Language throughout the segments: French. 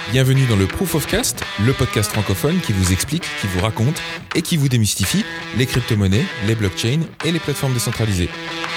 Bienvenue dans le Proof of Cast, le podcast francophone qui vous explique, qui vous raconte et qui vous démystifie les crypto-monnaies, les blockchains et les plateformes décentralisées.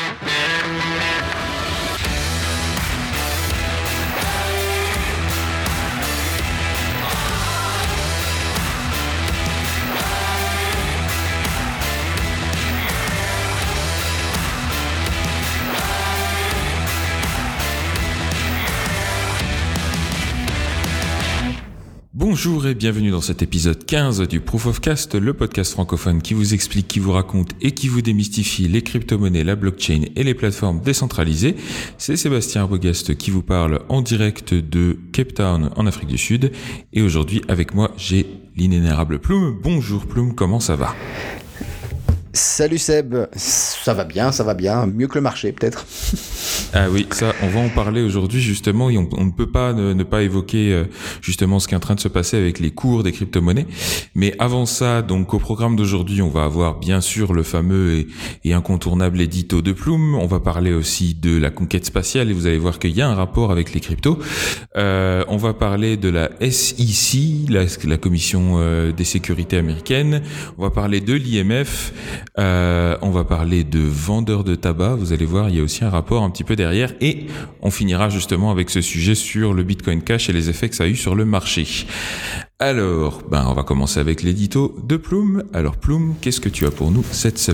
Bonjour et bienvenue dans cet épisode 15 du Proof of Cast, le podcast francophone qui vous explique, qui vous raconte et qui vous démystifie les crypto-monnaies, la blockchain et les plateformes décentralisées. C'est Sébastien Arbogast qui vous parle en direct de Cape Town en Afrique du Sud. Et aujourd'hui avec moi j'ai l'inénérable Plume. Bonjour Plume, comment ça va ? Salut Seb, ça va bien, mieux que le marché peut-être. Ah oui, ça, on va en parler aujourd'hui justement, et on ne peut pas ne pas évoquer justement ce qui est en train de se passer avec les cours des crypto-monnaies. Mais avant ça, donc au programme d'aujourd'hui, on va avoir bien sûr le fameux et incontournable édito de Plume. On va parler aussi de la conquête spatiale et vous allez voir qu'il y a un rapport avec les cryptos. On va parler de la SEC, la commission des sécurités américaines. On va parler de l'IMF. On va parler de vendeurs de tabac. Vous allez voir, il y a aussi un rapport un petit peu derrière. Et on finira justement avec ce sujet sur le Bitcoin Cash et les effets que ça a eu sur le marché. Alors, on va commencer avec l'édito de Plume. Alors Plume, qu'est-ce que tu as pour nous cette semaine ?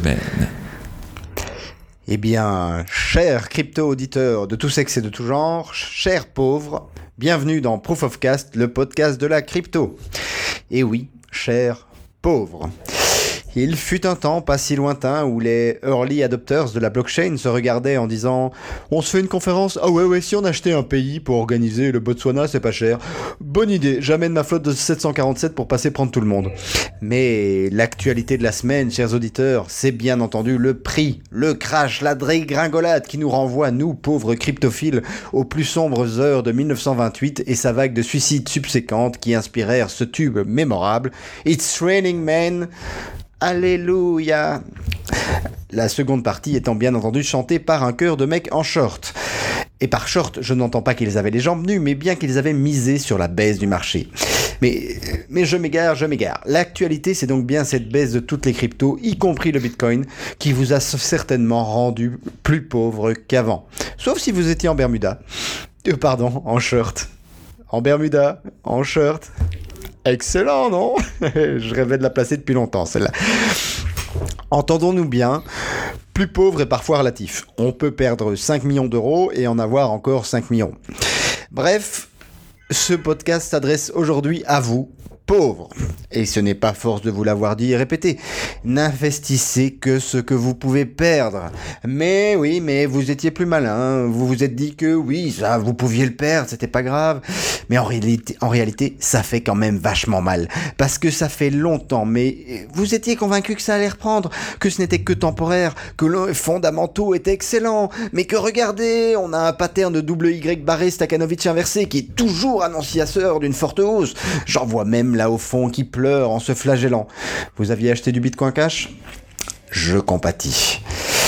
Eh bien, chers crypto-auditeurs de tout sexe et de tout genre, chers pauvres, bienvenue dans Proof of Cast, le podcast de la crypto. Et oui, chers pauvres. Il fut un temps pas si lointain où les early adopters de la blockchain se regardaient en disant « On se fait une conférence ? Ah ouais, si on achetait un pays pour organiser le Botswana, c'est pas cher. Bonne idée, j'amène ma flotte de 747 pour passer prendre tout le monde. » Mais l'actualité de la semaine, chers auditeurs, c'est bien entendu le prix, le crash, la dégringolade qui nous renvoie, nous, pauvres cryptophiles, aux plus sombres heures de 1928 et sa vague de suicides subséquentes qui inspirèrent ce tube mémorable « It's raining men ». Alléluia. La seconde partie étant bien entendu chantée par un chœur de mecs en short. Et par short, je n'entends pas qu'ils avaient les jambes nues, mais bien qu'ils avaient misé sur la baisse du marché. Mais je m'égare. L'actualité, c'est donc bien cette baisse de toutes les cryptos, y compris le Bitcoin, qui vous a certainement rendu plus pauvre qu'avant. Sauf si vous étiez en Bermuda. En short. En Bermuda, en shirt. Excellent, non ? Je rêvais de la placer depuis longtemps, celle-là. Entendons-nous bien, plus pauvre est parfois relatif. On peut perdre 5 millions d'euros et en avoir encore 5 millions. Bref, ce podcast s'adresse aujourd'hui à vous, pauvres. Et ce n'est pas force de vous l'avoir dit et répété. N'investissez que ce que vous pouvez perdre. Mais vous étiez plus malin. Vous vous êtes dit que oui, ça, vous pouviez le perdre, c'était pas grave. Mais en réalité, ça fait quand même vachement mal. Parce que ça fait longtemps, mais vous étiez convaincu que ça allait reprendre, que ce n'était que temporaire, que les fondamentaux étaient excellents, mais que regardez, on a un pattern de double Y barré Stakhanovich inversé qui est toujours annonciateur d'une forte hausse. J'en vois même là au fond qui pleure en se flagellant. Vous aviez acheté du Bitcoin Cash ? Je compatis.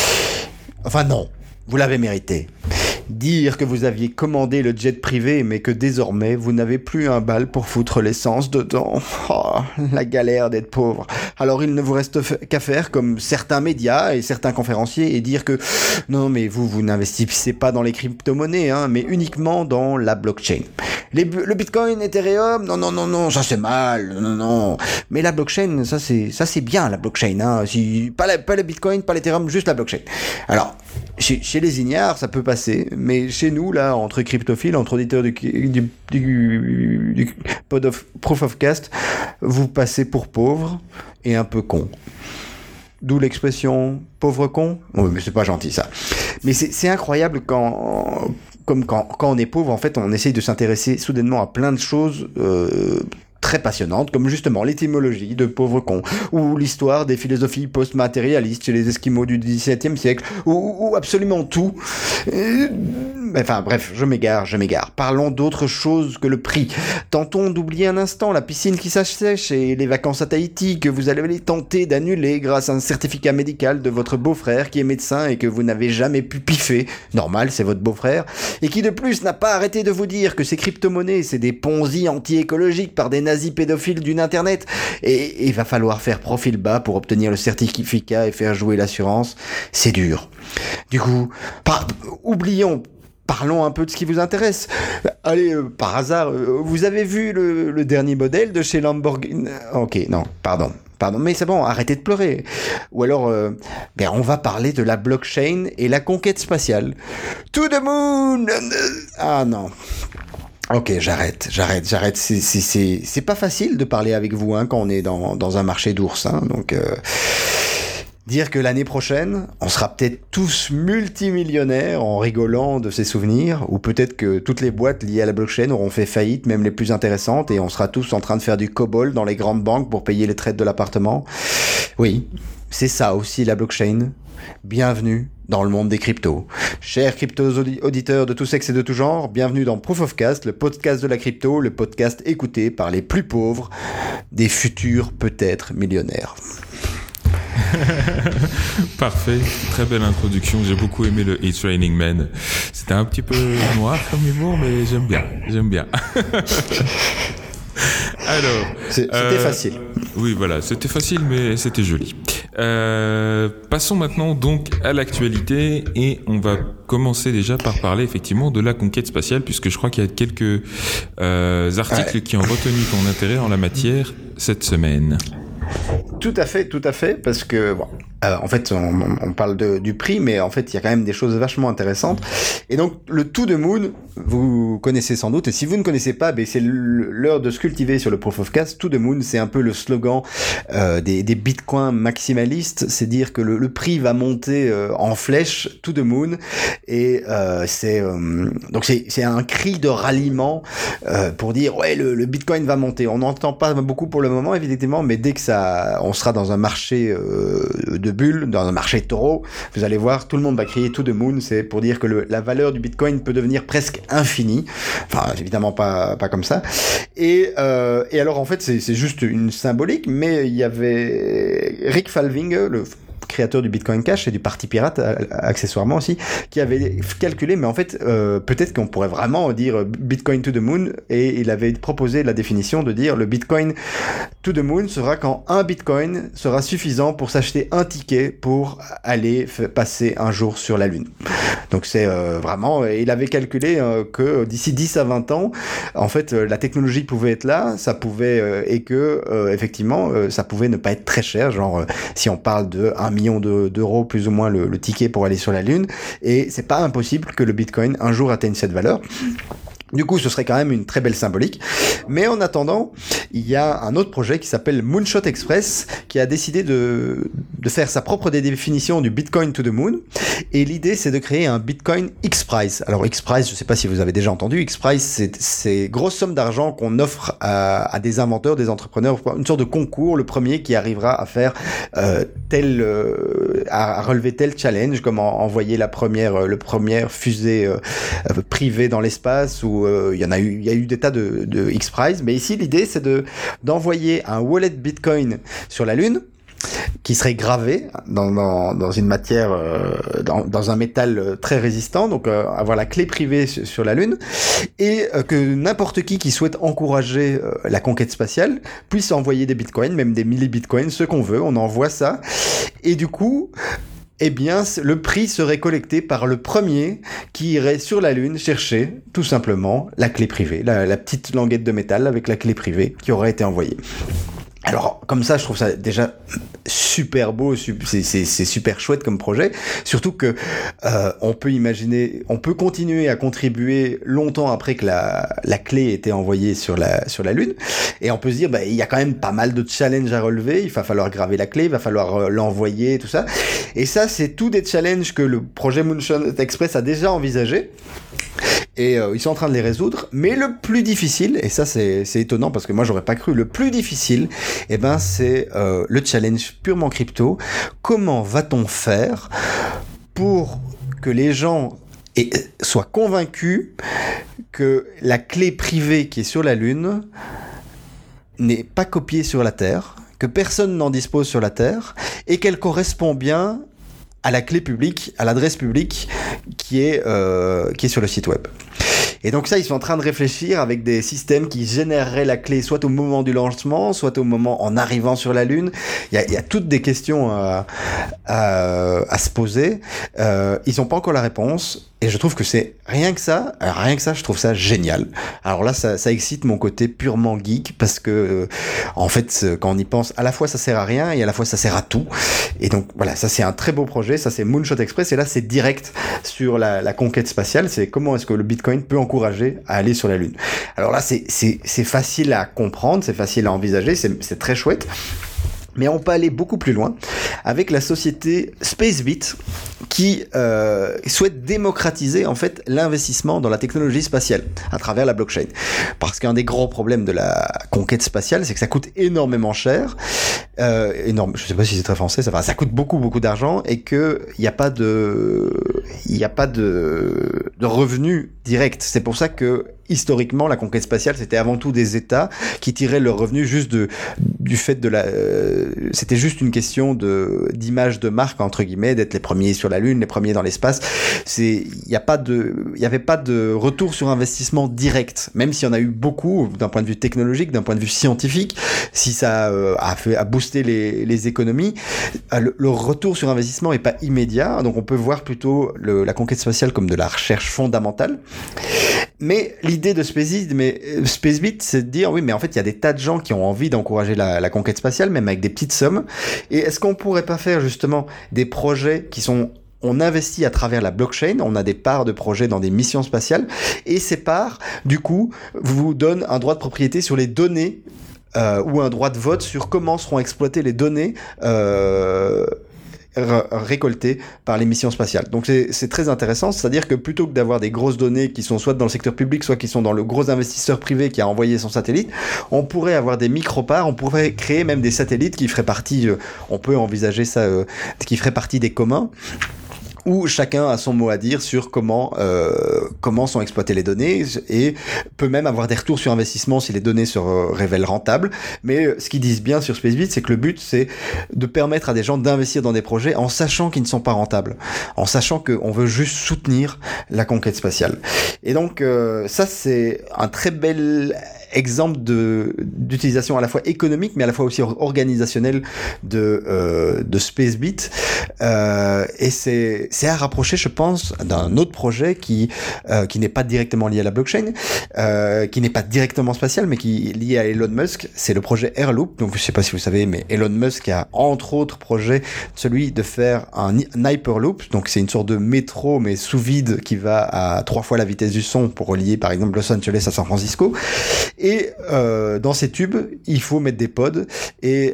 Enfin non, vous l'avez mérité. Dire que vous aviez commandé le jet privé, mais que désormais vous n'avez plus un bal pour foutre l'essence dedans. Oh, la galère d'être pauvre. Alors il ne vous reste qu'à faire comme certains médias et certains conférenciers et dire que non mais vous n'investissez pas dans les crypto-monnaies, mais uniquement dans la blockchain. Le Bitcoin, Ethereum, non, ça c'est mal, non. Mais la blockchain, ça c'est bien la blockchain, pas le Bitcoin, pas l'Ethereum, juste la blockchain. Alors, chez les ignares, ça peut passer, mais chez nous, là, entre cryptophiles, entre auditeurs du Proof of Cast, vous passez pour pauvre et un peu con. D'où l'expression « pauvre con ». Oui, mais c'est pas gentil, ça. Mais c'est incroyable quand on est pauvre, en fait, on essaye de s'intéresser soudainement à plein de choses très passionnantes, comme justement l'étymologie de pauvre con, ou l'histoire des philosophies post-matérialistes chez les Esquimaux du XVIIe siècle, ou absolument tout. Enfin bref, je m'égare. Parlons d'autre chose que le prix. Tentons d'oublier un instant la piscine qui s'assèche et les vacances à Tahiti que vous allez tenter d'annuler grâce à un certificat médical de votre beau-frère qui est médecin et que vous n'avez jamais pu piffer. Normal, c'est votre beau-frère. Et qui de plus n'a pas arrêté de vous dire que ces crypto-monnaies, c'est des ponzi anti-écologiques par des nazis pédophiles d'une internet. Et il va falloir faire profil bas pour obtenir le certificat et faire jouer l'assurance. C'est dur. Du coup, oublions. Parlons un peu de ce qui vous intéresse. Allez, par hasard, vous avez vu le dernier modèle de chez Lamborghini? Ok, non, pardon, mais c'est bon, arrêtez de pleurer. Ou alors, on va parler de la blockchain et la conquête spatiale. To the moon! Ah non. Ok, j'arrête. C'est pas facile de parler avec vous quand on est dans un marché d'ours. Donc... Dire que l'année prochaine, on sera peut-être tous multimillionnaires en rigolant de ces souvenirs, ou peut-être que toutes les boîtes liées à la blockchain auront fait faillite, même les plus intéressantes, et on sera tous en train de faire du COBOL dans les grandes banques pour payer les traites de l'appartement. Oui, c'est ça aussi la blockchain. Bienvenue dans le monde des cryptos. Chers cryptos auditeurs de tout sexe et de tout genre, bienvenue dans Proof of Cast, le podcast de la crypto, le podcast écouté par les plus pauvres des futurs peut-être millionnaires. Parfait, très belle introduction. J'ai beaucoup aimé le It's Raining Men. C'était un petit peu noir comme humour, mais j'aime bien. Alors, c'était facile. Oui, voilà, c'était facile, mais c'était joli. Passons maintenant donc à l'actualité et on va commencer déjà par parler effectivement de la conquête spatiale, puisque je crois qu'il y a quelques articles qui ont retenu ton intérêt en la matière cette semaine. Tout à fait, parce que en fait, on parle du prix, mais en fait, il y a quand même des choses vachement intéressantes. Et donc, le To the Moon, vous connaissez sans doute, et si vous ne connaissez pas, c'est l'heure de se cultiver sur le Proof of Cast. To the Moon, c'est un peu le slogan des bitcoins maximalistes, c'est dire que le prix va monter en flèche, to the moon, et donc c'est un cri de ralliement pour dire ouais, le bitcoin va monter. On n'entend pas beaucoup pour le moment, évidemment, mais dès que on sera dans un marché de bulles, dans un marché taureau, vous allez voir, tout le monde va crier to the moon. C'est pour dire que la valeur du bitcoin peut devenir presque infinie. Enfin, évidemment pas comme ça. Et alors en fait, c'est juste une symbolique, mais il y avait Rick Falving, le créateur du Bitcoin Cash et du Parti Pirate accessoirement aussi, qui avait calculé, mais en fait peut-être qu'on pourrait vraiment dire Bitcoin to the moon, et il avait proposé la définition de dire le Bitcoin to the moon sera quand un Bitcoin sera suffisant pour s'acheter un ticket pour aller passer un jour sur la Lune. Donc c'est vraiment, il avait calculé que d'ici 10 à 20 ans, en fait la technologie pouvait être là, ça pouvait et que effectivement ça pouvait ne pas être très cher, genre si on parle de 1 million d'euros plus ou moins le ticket pour aller sur la Lune, et c'est pas impossible que le Bitcoin un jour atteigne cette valeur. Du coup, ce serait quand même une très belle symbolique. Mais en attendant, il y a un autre projet qui s'appelle Moonshot Express qui a décidé de faire sa propre définition du Bitcoin to the Moon. Et l'idée, c'est de créer un Bitcoin X-Prize. Alors X-Prize, je sais pas si vous avez déjà entendu, X-Prize, c'est grosse somme d'argent qu'on offre à des inventeurs, des entrepreneurs, une sorte de concours, le premier qui arrivera à faire à relever tel challenge, comme envoyer le première fusée privée dans l'espace, ou il y a eu des tas de X-Prize, mais ici l'idée c'est d'envoyer un wallet Bitcoin sur la Lune qui serait gravé dans une matière, dans un métal très résistant, donc avoir la clé privée sur la Lune, et que n'importe qui souhaite encourager la conquête spatiale puisse envoyer des bitcoins, même des millibitcoins, ce qu'on veut, on envoie ça, et du coup eh bien, le prix serait collecté par le premier qui irait sur la Lune chercher, tout simplement, la clé privée, la petite languette de métal avec la clé privée qui aurait été envoyée. Alors, comme ça, je trouve ça déjà super beau, c'est super chouette comme projet, surtout que on peut continuer à contribuer longtemps après que la clé ait été envoyée sur la Lune, et on peut se dire, il y a quand même pas mal de challenges à relever, il va falloir graver la clé, il va falloir l'envoyer, tout ça, et ça, c'est tout des challenges que le projet Moonshot Express a déjà envisagé. Et ils sont en train de les résoudre, mais le plus difficile, et ça c'est étonnant parce que moi j'aurais pas cru, le plus difficile, c'est le challenge purement crypto. Comment va-t-on faire pour que les gens et soit convaincu que la clé privée qui est sur la Lune n'est pas copiée sur la Terre, que personne n'en dispose sur la Terre, et qu'elle correspond bien à la clé publique, à l'adresse publique qui est sur le site web. Et donc ça, ils sont en train de réfléchir avec des systèmes qui généreraient la clé soit au moment du lancement, soit au moment en arrivant sur la Lune. Il y a toutes des questions à se poser. Ils n'ont pas encore la réponse. Et je trouve que c'est rien que ça, je trouve ça génial. Alors là, ça excite mon côté purement geek parce que, en fait, quand on y pense, à la fois ça sert à rien et à la fois ça sert à tout. Et donc voilà, ça c'est un très beau projet. Ça c'est Moonshot Express. Et là, c'est direct sur la conquête spatiale. C'est comment est-ce que le Bitcoin peut encourager à aller sur la Lune. Alors là, c'est facile à comprendre, c'est facile à envisager, c'est très chouette. Mais on peut aller beaucoup plus loin avec la société SpaceBit qui souhaite démocratiser en fait l'investissement dans la technologie spatiale à travers la blockchain. Parce qu'un des grands problèmes de la conquête spatiale, c'est que ça coûte énormément cher. Énorme, je sais pas si c'est très français, ça coûte beaucoup d'argent et que il n'y a pas de revenus directs. C'est pour ça que historiquement, la conquête spatiale, c'était avant tout des États qui tiraient leurs revenus juste du fait de c'était juste une question d'image de marque, entre guillemets, d'être les premiers sur la Lune, les premiers dans l'espace. Il y avait pas de retour sur investissement direct, même s'il y en a eu beaucoup d'un point de vue technologique, d'un point de vue scientifique, si ça a boosté les économies, le retour sur investissement est pas immédiat, donc on peut voir plutôt la conquête spatiale comme de la recherche fondamentale. Mais l'idée de SpaceBit, c'est de dire, oui, mais en fait, il y a des tas de gens qui ont envie d'encourager la conquête spatiale, même avec des petites sommes. Et est-ce qu'on pourrait pas faire justement des projets on investit à travers la blockchain, on a des parts de projets dans des missions spatiales, et ces parts, du coup, vous donnent un droit de propriété sur les données, ou un droit de vote sur comment seront exploitées les données, récoltées par les missions spatiales. Donc c'est très intéressant, c'est-à-dire que plutôt que d'avoir des grosses données qui sont soit dans le secteur public, soit qui sont dans le gros investisseur privé qui a envoyé son satellite, on pourrait avoir des micro-parts, on pourrait créer même des satellites qui feraient partie, on peut envisager ça, qui feraient partie des communs, où chacun a son mot à dire sur comment sont exploitées les données et peut même avoir des retours sur investissement si les données se révèlent rentables. Mais ce qu'ils disent bien sur SpaceBit, c'est que le but, c'est de permettre à des gens d'investir dans des projets en sachant qu'ils ne sont pas rentables, en sachant qu'on veut juste soutenir la conquête spatiale. Et donc, ça, c'est un très bel exemple d'utilisation à la fois économique mais à la fois aussi organisationnelle de SpaceBit, et c'est à rapprocher, je pense, d'un autre projet qui n'est pas directement lié à la blockchain, qui n'est pas directement spatial mais qui est lié à Elon Musk. C'est le projet Airloop. Donc je sais pas si vous savez, mais Elon Musk a entre autres projet celui de faire un Hyperloop. Donc c'est une sorte de métro mais sous vide qui va à 3 fois la vitesse du son pour relier par exemple Los Angeles à San Francisco. Et dans ces tubes, il faut mettre des pods et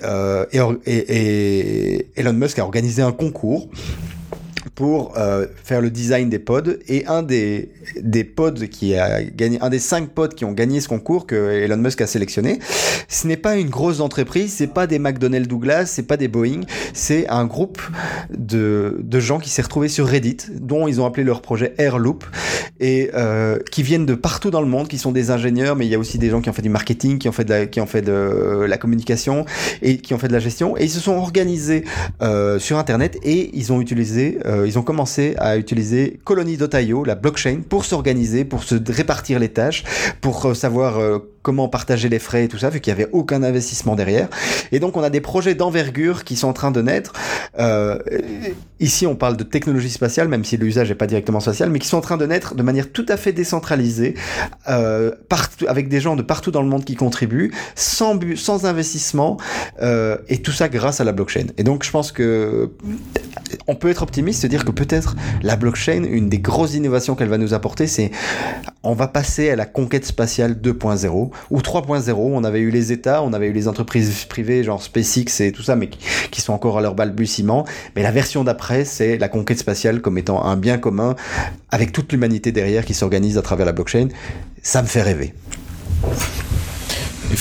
Elon Musk a organisé un concours pour faire le design des pods, et un des pods qui a gagné, un des 5 pods qui ont gagné ce concours que Elon Musk a sélectionné, ce n'est pas une grosse entreprise, c'est pas des McDonnell Douglas, c'est pas des Boeing, c'est un groupe de gens qui s'est retrouvé sur Reddit, dont ils ont appelé leur projet Airloop, et qui viennent de partout dans le monde, qui sont des ingénieurs, mais il y a aussi des gens qui ont fait du marketing, qui ont fait de la communication et qui ont fait de la gestion, et ils se sont organisés sur Internet, et ils ont commencé à utiliser Colony.io, la blockchain, pour s'organiser, pour se répartir les tâches, pour savoir comment partager les frais et tout ça, vu qu'il n'y avait aucun investissement derrière. Et donc, on a des projets d'envergure qui sont en train de naître. Ici, on parle de technologie spatiale, même si l'usage n'est pas directement spatial, mais qui sont en train de naître de manière tout à fait décentralisée, avec des gens de partout dans le monde qui contribuent, sans investissement, et tout ça grâce à la blockchain. Et donc, je pense que on peut être optimiste, se dire que peut-être la blockchain, une des grosses innovations qu'elle va nous apporter, c'est on va passer à la conquête spatiale 2.0 ou 3.0. On avait eu les États, on avait eu les entreprises privées genre SpaceX et tout ça, mais qui sont encore à leur balbutiement. Mais la version d'après, c'est la conquête spatiale comme étant un bien commun avec toute l'humanité derrière qui s'organise à travers la blockchain. Ça me fait rêver.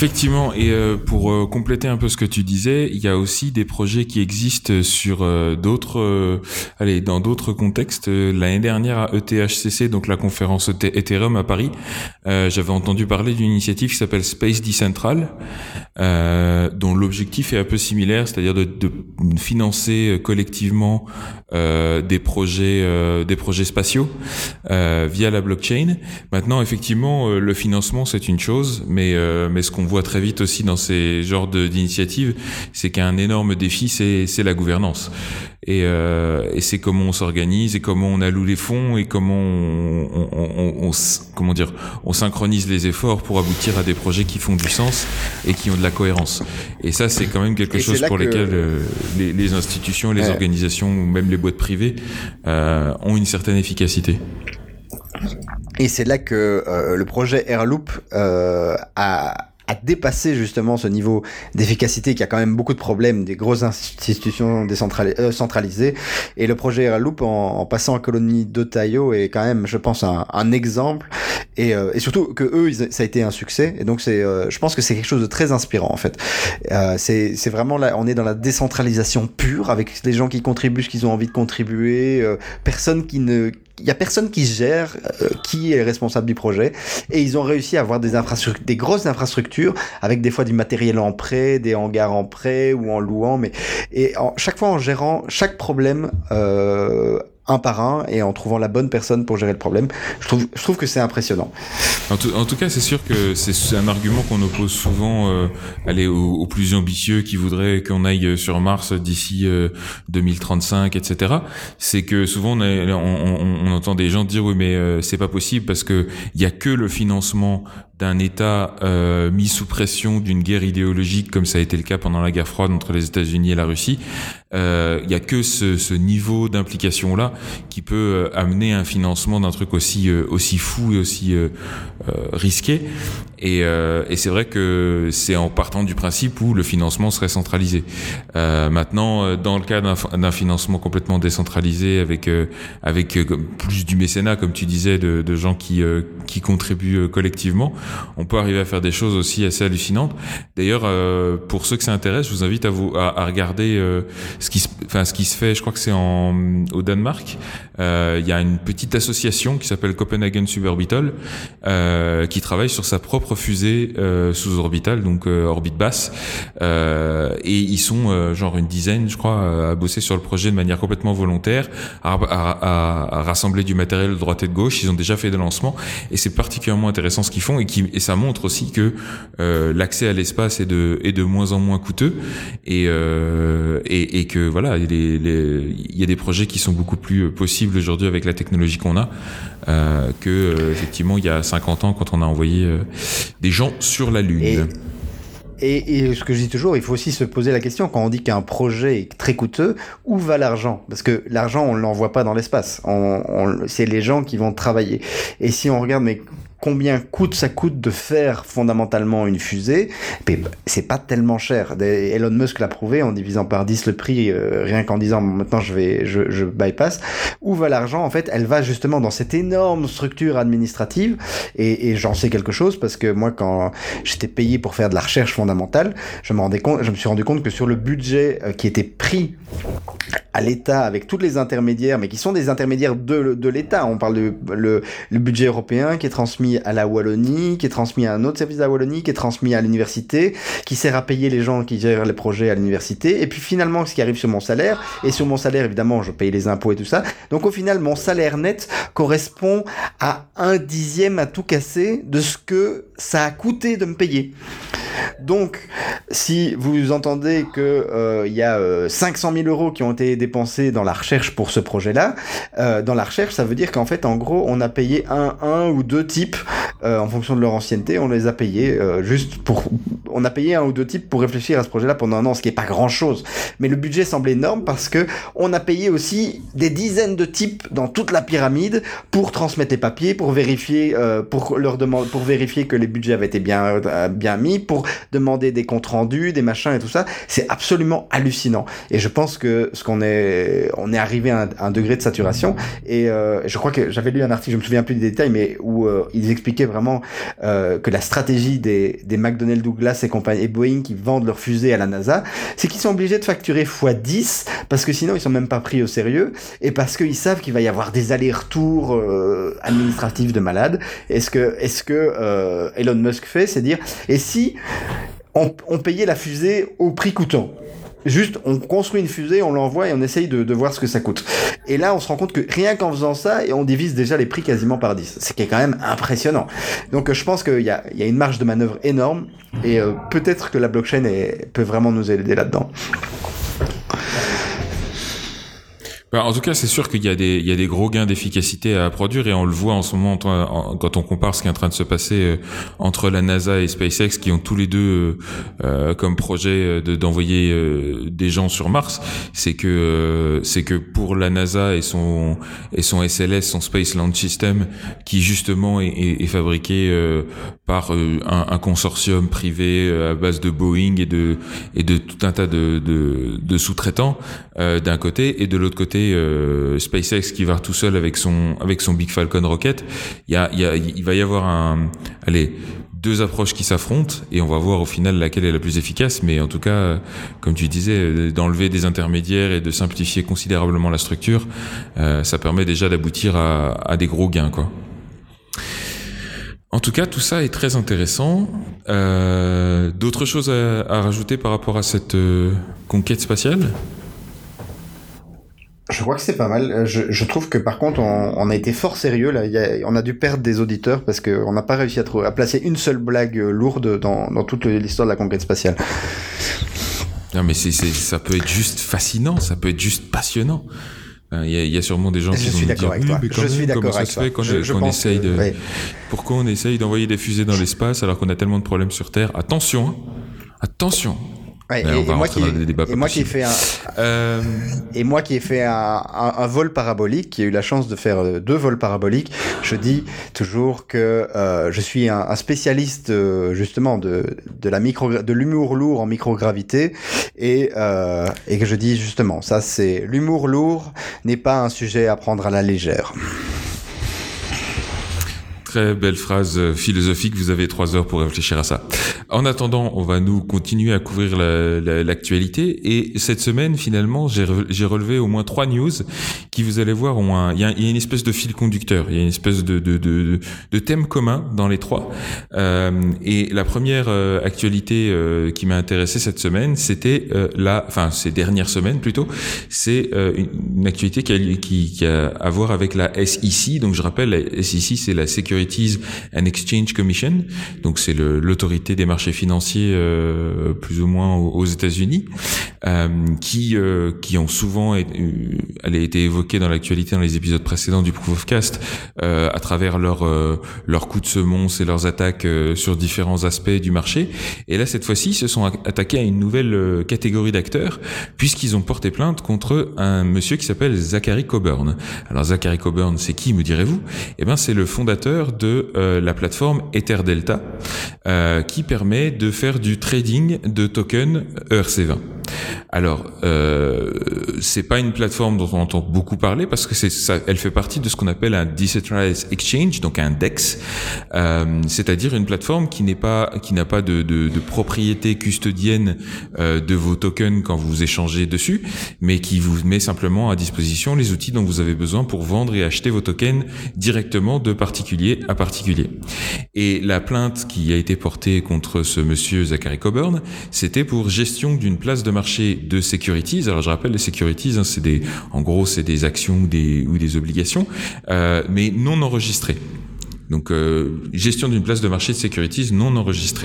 Effectivement, et pour compléter un peu ce que tu disais, il y a aussi des projets qui existent sur dans d'autres contextes. L'année dernière à ETHCC, donc la conférence Ethereum à Paris, j'avais entendu parler d'une initiative qui s'appelle Space Decentral, dont l'objectif est un peu similaire, c'est-à-dire de financer collectivement des projets spatiaux via la blockchain. Maintenant, effectivement, le financement c'est une chose, mais ce qu'on voit très vite aussi dans ces genres d'initiatives, c'est qu'un énorme défi, c'est la gouvernance. Et c'est comment on s'organise et comment on alloue les fonds et comment on synchronise les efforts pour aboutir à des projets qui font du sens et qui ont de la cohérence. Et ça, c'est quand même quelque chose pour lesquels les institutions, les organisations ou même les boîtes privées ont une certaine efficacité. Et c'est là que le projet Airloop a dépassé justement ce niveau d'efficacité qui a quand même beaucoup de problèmes des grosses institutions centralisées, et le projet Airloop en passant à Colony.io est quand même, je pense, un exemple, et surtout que eux ça a été un succès, et donc je pense que c'est quelque chose de très inspirant en fait. C'est vraiment là, on est dans la décentralisation pure avec les gens qui contribuent ce qu'ils ont envie de contribuer, il y a personne qui gère qui est responsable du projet, et ils ont réussi à avoir des grosses infrastructures avec des fois du matériel en prêt, des hangars en prêt ou en louant, chaque fois en gérant chaque problème un par un et en trouvant la bonne personne pour gérer le problème. Je trouve que c'est impressionnant. En tout cas, c'est sûr que c'est un argument qu'on oppose souvent aux plus ambitieux qui voudraient qu'on aille sur Mars d'ici 2035, etc. C'est que souvent on entend des gens dire oui mais c'est pas possible parce que il y a que le financement d'un État mis sous pression d'une guerre idéologique comme ça a été le cas pendant la guerre froide entre les États-Unis et la Russie. Il y a que ce niveau d'implication là qui peut amener un financement d'un truc aussi fou et aussi risqué. Et c'est vrai que c'est en partant du principe où le financement serait centralisé. Maintenant, dans le cas d'un financement complètement décentralisé avec plus du mécénat, comme tu disais, de gens qui contribuent collectivement, on peut arriver à faire des choses aussi assez hallucinantes. D'ailleurs, pour ceux que ça intéresse, je vous invite à regarder ce qui se fait. Je crois que c'est au Danemark. Il y a une petite association qui s'appelle Copenhagen Suborbital qui travaille sur sa propre fusée sous-orbitale, donc orbite basse, et ils sont genre une dizaine, je crois, à bosser sur le projet de manière complètement volontaire, à rassembler du matériel de droite et de gauche. Ils ont déjà fait des lancements et c'est particulièrement intéressant ce qu'ils font, et ça montre aussi que l'accès à l'espace est de moins en moins coûteux, et que voilà, il y a des projets qui sont beaucoup plus possibles aujourd'hui avec la technologie qu'on a que effectivement il y a 50 ans quand on a envoyé des gens sur la Lune. Et ce que je dis toujours, il faut aussi se poser la question, quand on dit qu'un projet est très coûteux, où va l'argent? Parce que l'argent, on ne l'envoie pas dans l'espace. C'est les gens qui vont travailler. Et si on regarde, mais combien ça coûte de faire fondamentalement une fusée, c'est pas tellement cher. Elon Musk l'a prouvé en divisant par 10 le prix, rien qu'en disant maintenant je bypass. Où va l'argent? En fait, elle va justement dans cette énorme structure administrative, et j'en sais quelque chose parce que moi, quand j'étais payé pour faire de la recherche fondamentale, je me suis rendu compte que sur le budget qui était pris à l'État avec tous les intermédiaires, mais qui sont des intermédiaires de l'État, on parle le budget européen qui est transmis à la Wallonie, qui est transmis à un autre service de la Wallonie, qui est transmis à l'université, qui sert à payer les gens qui gèrent les projets à l'université, et puis finalement ce qui arrive sur mon salaire, et sur mon salaire évidemment je paye les impôts et tout ça, donc au final mon salaire net correspond à 1/10 à tout casser de ce que ça a coûté de me payer. Donc, si vous entendez que il y a 500 000 euros qui ont été dépensés dans la recherche pour ce projet-là, dans la recherche, ça veut dire qu'en fait, en gros, on a payé un ou deux types en fonction de leur ancienneté. On les a payés on a payé 1 ou 2 types pour réfléchir à ce projet-là pendant 1 an, ce qui est pas grand-chose. Mais le budget semble énorme parce que on a payé aussi des dizaines de types dans toute la pyramide pour transmettre les papiers, pour vérifier, pour vérifier que les budgets avaient été bien mis, pour pour demander des comptes rendus, des machins et tout ça. C'est absolument hallucinant. Et je pense que on est arrivé à un degré de saturation. Et je crois que j'avais lu un article, je me souviens plus des détails, mais où ils expliquaient vraiment que la stratégie des McDonnell Douglas et compagnie et Boeing qui vendent leurs fusées à la NASA, c'est qu'ils sont obligés de facturer x10 parce que sinon ils sont même pas pris au sérieux et parce qu'ils savent qu'il va y avoir des allers-retours administratifs de malades. Et ce que Elon Musk fait, c'est dire et si on payait la fusée au prix coûtant. Juste, on construit une fusée, on l'envoie et on essaye de voir ce que ça coûte. Et là, on se rend compte que rien qu'en faisant ça, on divise déjà les prix quasiment par 10. Ce qui est quand même impressionnant. Donc, je pense qu'il y a une marge de manœuvre énorme et peut-être que la blockchain peut vraiment nous aider là-dedans. En tout cas, c'est sûr qu'il y a des gros gains d'efficacité à produire et on le voit en ce moment quand on compare ce qui est en train de se passer entre la NASA et SpaceX qui ont tous les deux comme projet d'envoyer des gens sur Mars. C'est que pour la NASA et son SLS, son Space Launch System, qui justement est fabriqué par un consortium privé à base de Boeing et de tout un tas de sous-traitants d'un côté et de l'autre côté SpaceX qui va tout seul avec son Big Falcon rocket. Il va y avoir deux approches qui s'affrontent et on va voir au final laquelle est la plus efficace, mais en tout cas, comme tu disais, d'enlever des intermédiaires et de simplifier considérablement la structure, ça permet déjà d'aboutir à des gros gains, quoi. En tout cas, tout ça est très intéressant. D'autres choses à rajouter par rapport à cette conquête spatiale ? Je crois que c'est pas mal. Je trouve que par contre, on a été fort sérieux là. On a dû perdre des auditeurs parce que on n'a pas réussi à placer une seule blague lourde dans toute l'histoire de la conquête spatiale. Non, mais ça peut être juste fascinant, ça peut être juste passionnant. Il y a sûrement des gens qui vont me dire je suis d'accord avec toi. Pourquoi on essaye d'envoyer des fusées dans l'espace alors qu'on a tellement de problèmes sur Terre? Attention. Ouais, et moi qui ai fait un vol parabolique, qui a eu la chance de faire 2 vols paraboliques, je dis toujours que je suis un spécialiste justement de l'humour lourd en microgravité et que je dis justement ça, c'est l'humour lourd n'est pas un sujet à prendre à la légère. Très belle phrase philosophique, vous avez 3 heures pour réfléchir à ça. En attendant, on va nous continuer à couvrir l'actualité et cette semaine, finalement, j'ai relevé au moins 3 news qui, vous allez voir, il y a une espèce de fil conducteur, il y a une espèce de thème commun dans les 3. Et la première actualité qui m'a intéressé cette semaine, c'était ces dernières semaines plutôt, c'est une actualité qui a à voir avec la SEC. Donc je rappelle, la SEC, c'est la Securities and Exchange Commission, donc c'est l'autorité des marchés financiers plus ou moins aux États-Unis, qui ont souvent été évoquées dans l'actualité dans les épisodes précédents du Proof of Cast à travers leurs coups de semonce et leurs attaques sur différents aspects du marché. Et là, cette fois-ci, ils se sont attaqués à une nouvelle catégorie d'acteurs puisqu'ils ont porté plainte contre un monsieur qui s'appelle Zachary Coburn. Alors Zachary Coburn, c'est qui, me direz-vous? Eh ben, c'est le fondateur de la plateforme EtherDelta qui permet de faire du trading de tokens ERC20. Alors, c'est pas une plateforme dont on entend beaucoup parler parce que elle fait partie de ce qu'on appelle un Decentralized Exchange, donc un DEX, c'est-à-dire une plateforme qui n'a pas de propriété custodienne de vos tokens quand vous échangez dessus, mais qui vous met simplement à disposition les outils dont vous avez besoin pour vendre et acheter vos tokens directement de particulier à particulier. Et la plainte qui a été portée contre ce monsieur Zachary Coburn, c'était pour gestion d'une place de marché de securities. Alors je rappelle, les securities, c'est des actions ou des obligations, mais non enregistrées. Donc gestion d'une place de marché de securities non enregistrée.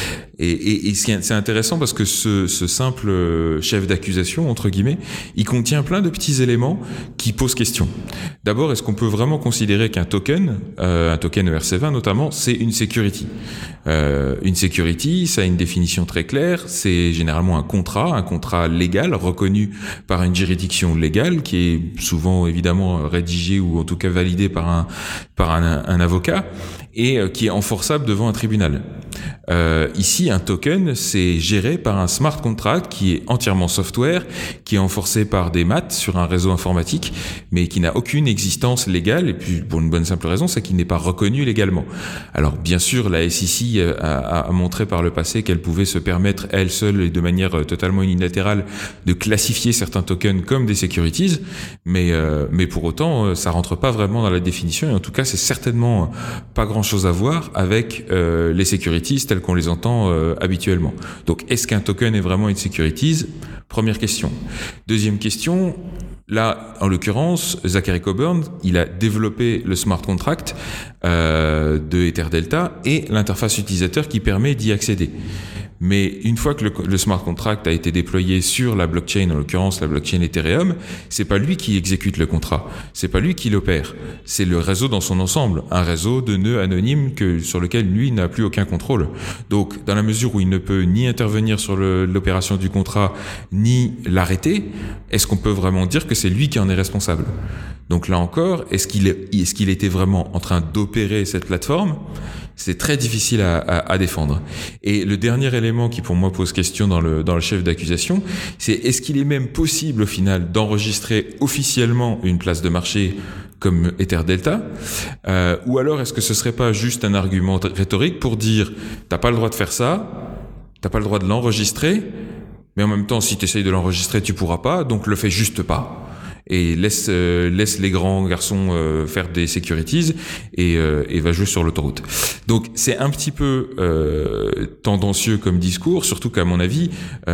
Et c'est intéressant parce que ce simple chef d'accusation, entre guillemets, il contient plein de petits éléments qui posent question. D'abord, est-ce qu'on peut vraiment considérer qu'un token ERC20 notamment, c'est une security? Une security, ça a une définition très claire, c'est généralement un contrat légal reconnu par une juridiction légale qui est souvent évidemment rédigé ou en tout cas validé par un avocat et qui est enforçable devant un tribunal. Ici, un token, c'est géré par un smart contract qui est entièrement software, qui est enforcé par des maths sur un réseau informatique, mais qui n'a aucune existence légale, et puis pour une bonne simple raison, c'est qu'il n'est pas reconnu légalement. Alors bien sûr, la SEC a montré par le passé qu'elle pouvait se permettre, elle seule et de manière totalement unilatérale, de classifier certains tokens comme des securities, mais pour autant, ça rentre pas vraiment dans la définition, et en tout cas, c'est certainement pas grand-chose à voir avec les securities telles qu'on les entend habituellement. Donc, est-ce qu'un token est vraiment une securities ? Première question. Deuxième question, là, en l'occurrence, Zachary Coburn, il a développé le smart contract de EtherDelta et l'interface utilisateur qui permet d'y accéder. Mais une fois que le smart contract a été déployé sur la blockchain, en l'occurrence la blockchain Ethereum, c'est pas lui qui exécute le contrat, c'est pas lui qui l'opère, c'est le réseau dans son ensemble, un réseau de nœuds anonymes sur lequel lui n'a plus aucun contrôle. Donc, dans la mesure où il ne peut ni intervenir sur l'opération du contrat, ni l'arrêter, est-ce qu'on peut vraiment dire que c'est lui qui en est responsable ? Donc là encore, est-ce qu'il était vraiment en train d'opérer cette plateforme ? C'est très difficile à défendre. Et le dernier élément qui pour moi pose question dans le chef d'accusation, c'est est-ce qu'il est même possible au final d'enregistrer officiellement une place de marché comme EtherDelta, ou alors est-ce que ce serait pas juste un argument rhétorique pour dire t'as pas le droit de faire ça, t'as pas le droit de l'enregistrer, mais en même temps si tu essayes de l'enregistrer tu pourras pas, donc le fais juste pas. Et laisse les grands garçons faire des securities et va jouer sur l'autoroute. Donc c'est un petit peu tendancieux comme discours, surtout qu'à mon avis,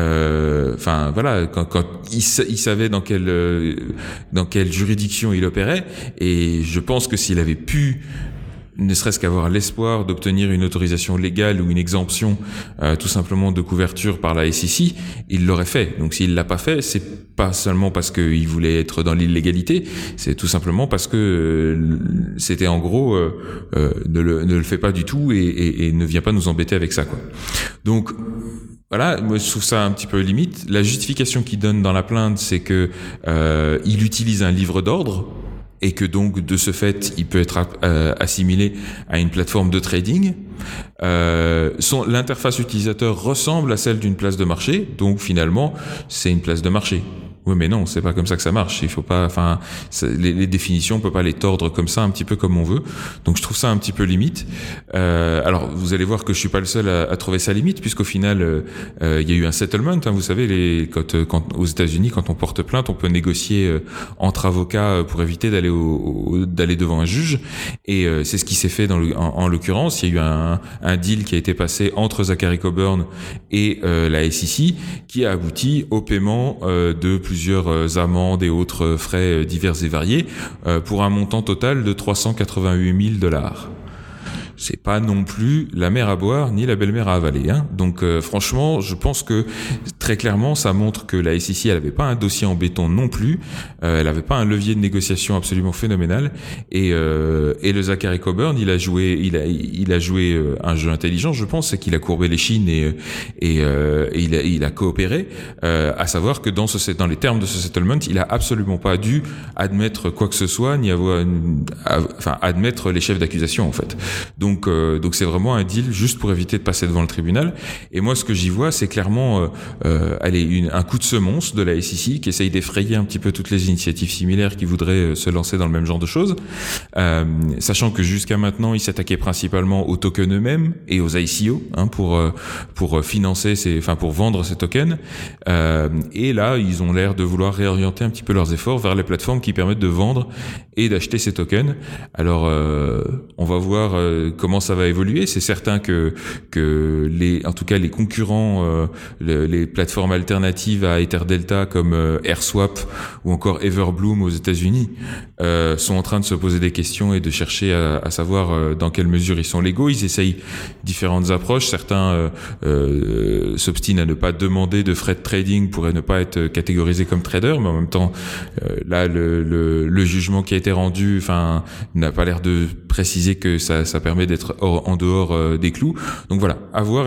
voilà, quand il savait dans quelle juridiction il opérait, et je pense que s'il avait pu ne serait-ce qu'avoir l'espoir d'obtenir une autorisation légale ou une exemption tout simplement de couverture par la SEC, il l'aurait fait. Donc s'il l'a pas fait, c'est pas seulement parce qu'il voulait être dans l'illégalité, c'est tout simplement parce que c'était en gros ne le fais pas du tout et ne viens pas nous embêter avec ça, quoi. Donc voilà, moi je trouve ça un petit peu limite. La justification qu'il donne dans la plainte, c'est que il utilise un livre d'ordre, et que donc de ce fait il peut être assimilé à une plateforme de trading. L'interface utilisateur ressemble à celle d'une place de marché, donc finalement c'est une place de marché. Oui, mais non, c'est pas comme ça que ça marche. Il faut pas, les définitions, on peut pas les tordre comme ça, un petit peu comme on veut. Donc, je trouve ça un petit peu limite. Alors, vous allez voir que je suis pas le seul à trouver ça limite, puisqu'au final, il y a eu un settlement. Hein, vous savez, quand aux États-Unis, quand on porte plainte, on peut négocier entre avocats pour éviter d'aller devant un juge. Et c'est ce qui s'est fait en l'occurrence. Il y a eu un deal qui a été passé entre Zachary Coburn et la SEC, qui a abouti au paiement de plusieurs amendes et autres frais divers et variés pour un montant total de $388,000. C'est pas non plus la mer à boire ni la belle-mère à avaler, hein. Donc franchement, je pense que très clairement, ça montre que la SEC, elle avait pas un dossier en béton non plus, elle avait pas un levier de négociation absolument phénoménal, et le Zachary Coburn, il a joué un jeu intelligent, je pense, c'est qu'il a courbé les chines et il a coopéré, à savoir que dans les termes de ce settlement, il a absolument pas dû admettre quoi que ce soit, ni admettre les chefs d'accusation en fait. Donc c'est vraiment un deal juste pour éviter de passer devant le tribunal. Et moi, ce que j'y vois, c'est clairement un coup de semonce de la SEC qui essaye d'effrayer un petit peu toutes les initiatives similaires qui voudraient se lancer dans le même genre de choses, sachant que jusqu'à maintenant, ils s'attaquaient principalement aux tokens eux-mêmes et aux ICO, hein, pour financer pour vendre ces tokens. Et là, ils ont l'air de vouloir réorienter un petit peu leurs efforts vers les plateformes qui permettent de vendre et d'acheter ces tokens. Alors, on va voir comment ça va évoluer. C'est certain que en tout cas les concurrents, les plateformes alternatives à EtherDelta comme AirSwap ou encore Everbloom aux États-Unis sont en train de se poser des questions et de chercher à savoir dans quelle mesure ils sont légaux. Ils essayent différentes approches. Certains s'obstinent à ne pas demander de frais de trading pour ne pas être catégorisés comme trader, mais en même temps là le jugement qui a été rendu n'a pas l'air de préciser que ça permet d'être en dehors des clous. Donc voilà, à voir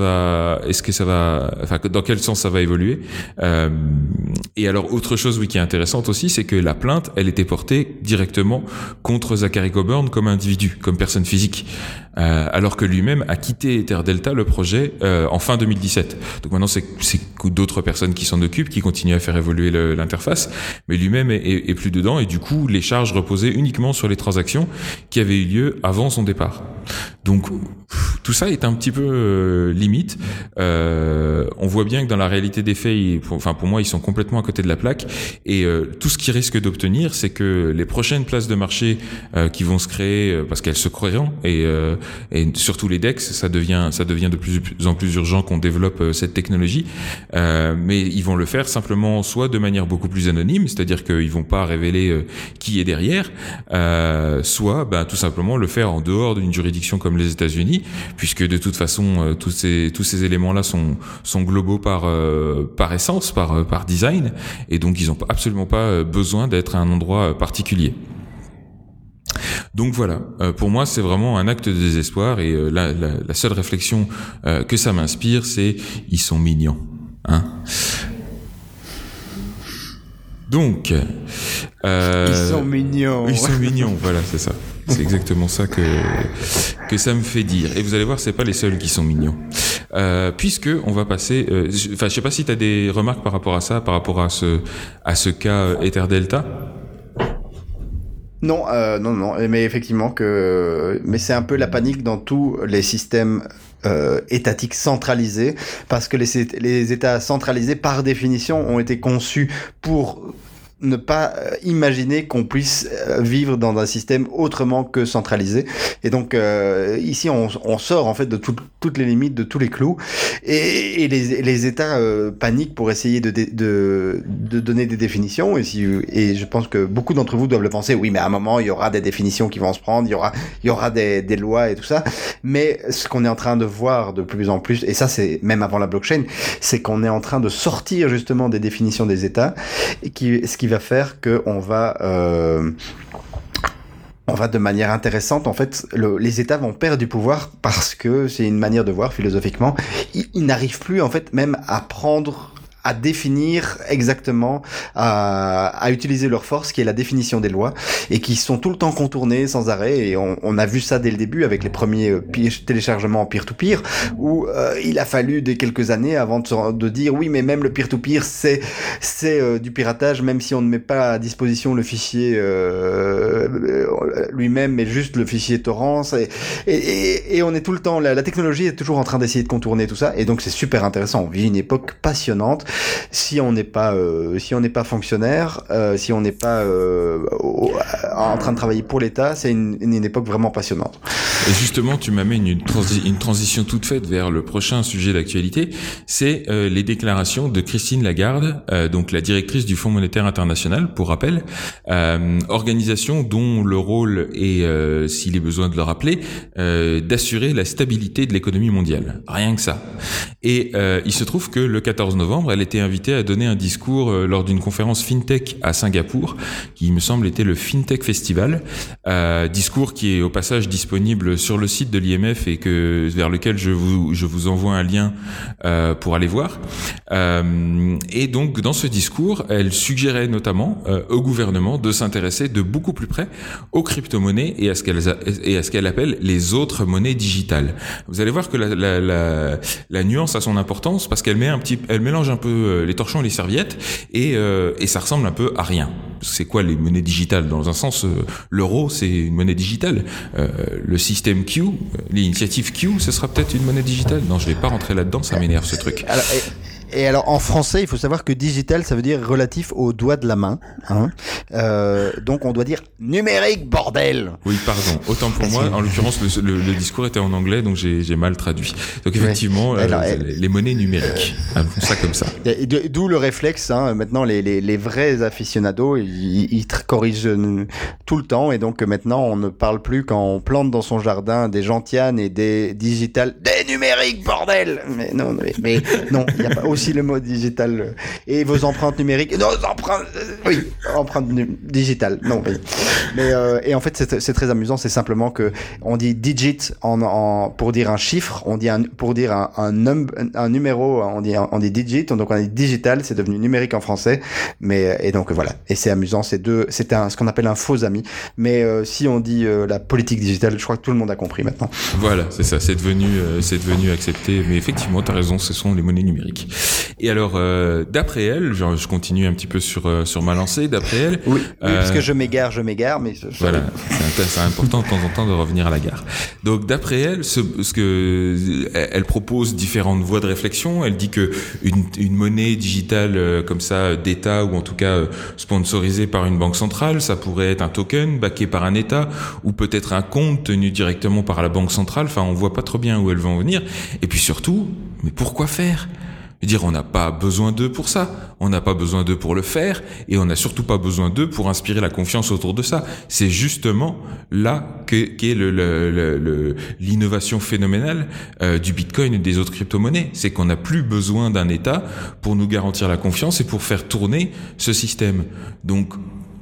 dans quel sens ça va évoluer. Et alors autre chose qui est intéressante aussi, c'est que la plainte, elle était portée directement contre Zachary Coburn comme individu, comme personne physique, alors que lui-même a quitté EtherDelta, le projet, en fin 2017. Donc maintenant c'est d'autres personnes qui s'en occupent, qui continuent à faire évoluer l'interface, mais lui-même est plus dedans, et du coup les charges reposaient uniquement sur les transactions qui avaient eu lieu avant son départ. Donc tout ça est un petit peu limite. On voit bien que dans la réalité des faits, pour moi, ils sont complètement à côté de la plaque. Et tout ce qu'ils risquent d'obtenir, c'est que les prochaines places de marché qui vont se créer, parce qu'elles se créeront, et surtout les DEX, ça devient de plus en plus urgent qu'on développe cette technologie. Mais ils vont le faire simplement soit de manière beaucoup plus anonyme, c'est-à-dire qu'ils vont pas révéler qui est derrière, soit tout simplement le faire en dehors d'une juridiction comme les États-Unis, puisque de toute façon tous ces éléments-là sont globaux par essence, par design, et donc ils ont absolument pas besoin d'être à un endroit particulier. Donc voilà, pour moi c'est vraiment un acte de désespoir, et la seule réflexion que ça m'inspire, c'est ils sont mignons, hein. Donc ils sont mignons. Ils sont mignons, voilà, c'est ça. C'est exactement ça que ça me fait dire. Et vous allez voir, c'est pas les seuls qui sont mignons. Puisque on va passer, je sais pas si tu as des remarques par rapport à ça, par rapport à ce cas EtherDelta. Non, mais effectivement mais c'est un peu la panique dans tous les systèmes étatiques centralisés, parce que les États centralisés, par définition, ont été conçus pour ne pas imaginer qu'on puisse vivre dans un système autrement que centralisé. Et donc ici on sort en fait de toutes les limites, de tous les clous, et les États paniquent pour essayer de donner des définitions, et je pense que beaucoup d'entre vous doivent le penser. Oui, mais à un moment il y aura des définitions qui vont se prendre, il y aura des lois et tout ça. Mais ce qu'on est en train de voir de plus en plus, et ça c'est même avant la blockchain, c'est qu'on est en train de sortir justement des définitions des États, et ce qui va faire que on va de manière intéressante, en fait, les États vont perdre du pouvoir, parce que c'est une manière de voir philosophiquement. Ils n'arrivent plus, en fait, même à définir exactement, à utiliser leur force, qui est la définition des lois, et qui sont tout le temps contournées sans arrêt. Et on a vu ça dès le début avec les premiers téléchargements en peer-to-peer, où il a fallu quelques années avant de dire oui, mais même le peer-to-peer c'est du piratage, même si on ne met pas à disposition le fichier lui-même, mais juste le fichier torrent. Et on est tout le temps, la technologie est toujours en train d'essayer de contourner tout ça, et donc c'est super intéressant. On vit une époque passionnante. Si on n'est pas fonctionnaire, si on n'est pas en train de travailler pour l'État, c'est une époque vraiment passionnante. Et justement, tu m'amènes une transition toute faite vers le prochain sujet d'actualité, c'est les déclarations de Christine Lagarde, donc la directrice du Fonds monétaire international, pour rappel, organisation dont le rôle est, s'il est besoin de le rappeler, d'assurer la stabilité de l'économie mondiale. Rien que ça. Et il se trouve que le 14 novembre, elle était invitée à donner un discours lors d'une conférence FinTech à Singapour, qui me semble était le FinTech Festival, discours qui est au passage disponible sur le site de l'IMF, et vers lequel je vous envoie un lien pour aller voir. Et donc dans ce discours, elle suggérait notamment au gouvernement de s'intéresser de beaucoup plus près aux crypto-monnaies et à ce qu'elle appelle les autres monnaies digitales. Vous allez voir que la nuance a son importance, parce qu'elle mélange un peu les torchons et les serviettes, et ça ressemble un peu à rien. C'est quoi les monnaies digitales? Dans un sens, l'euro, c'est une monnaie digitale. Le système Q, l'initiative Q, ce sera peut-être une monnaie digitale. Non, je vais pas rentrer là-dedans, ça m'énerve ce truc. Alors en français, il faut savoir que digital, ça veut dire relatif au doigt de la main, hein. Donc on doit dire numérique, bordel. Oui, pardon. Autant pour moi. En l'occurrence, le discours était en anglais, donc j'ai mal traduit. Donc effectivement, les monnaies numériques. Appelons ça comme ça. D'où le réflexe. Hein. Maintenant, les vrais aficionados, ils corrigent tout le temps, et donc maintenant, on ne parle plus, quand on plante dans son jardin des gentianes et des digitales, des numériques, bordel. Mais non, il y a pas aussi. aussi le mot digital. Et vos empreintes numériques. Non, empreintes digitales. Non, oui. Mais et en fait, c'est très amusant. C'est simplement que on dit digit pour dire un chiffre. On dit pour dire un numéro. On dit digit. Donc on dit digital. C'est devenu numérique en français. Mais et donc voilà. Et c'est amusant. C'est ce qu'on appelle un faux ami. Mais si on dit la politique digitale, je crois que tout le monde a compris maintenant. Voilà, c'est ça. C'est devenu accepté. Mais effectivement, t'as raison. Ce sont les monnaies numériques. Et alors, d'après elle, je continue un petit peu sur ma lancée. D'après elle, oui, parce que je m'égare, mais voilà, c'est important de temps en temps de revenir à la gare. Donc, d'après elle, elle propose différentes voies de réflexion. Elle dit que une monnaie digitale comme ça d'État ou en tout cas sponsorisée par une banque centrale, ça pourrait être un token backé par un État ou peut-être un compte tenu directement par la banque centrale. Enfin, on voit pas trop bien où elle va en venir. Et puis surtout, mais pourquoi faire ? On n'a pas besoin d'eux pour ça, on n'a pas besoin d'eux pour le faire, et on n'a surtout pas besoin d'eux pour inspirer la confiance autour de ça. C'est justement là qu'est l'innovation phénoménale du Bitcoin et des autres crypto-monnaies. C'est qu'on n'a plus besoin d'un État pour nous garantir la confiance et pour faire tourner ce système. Donc,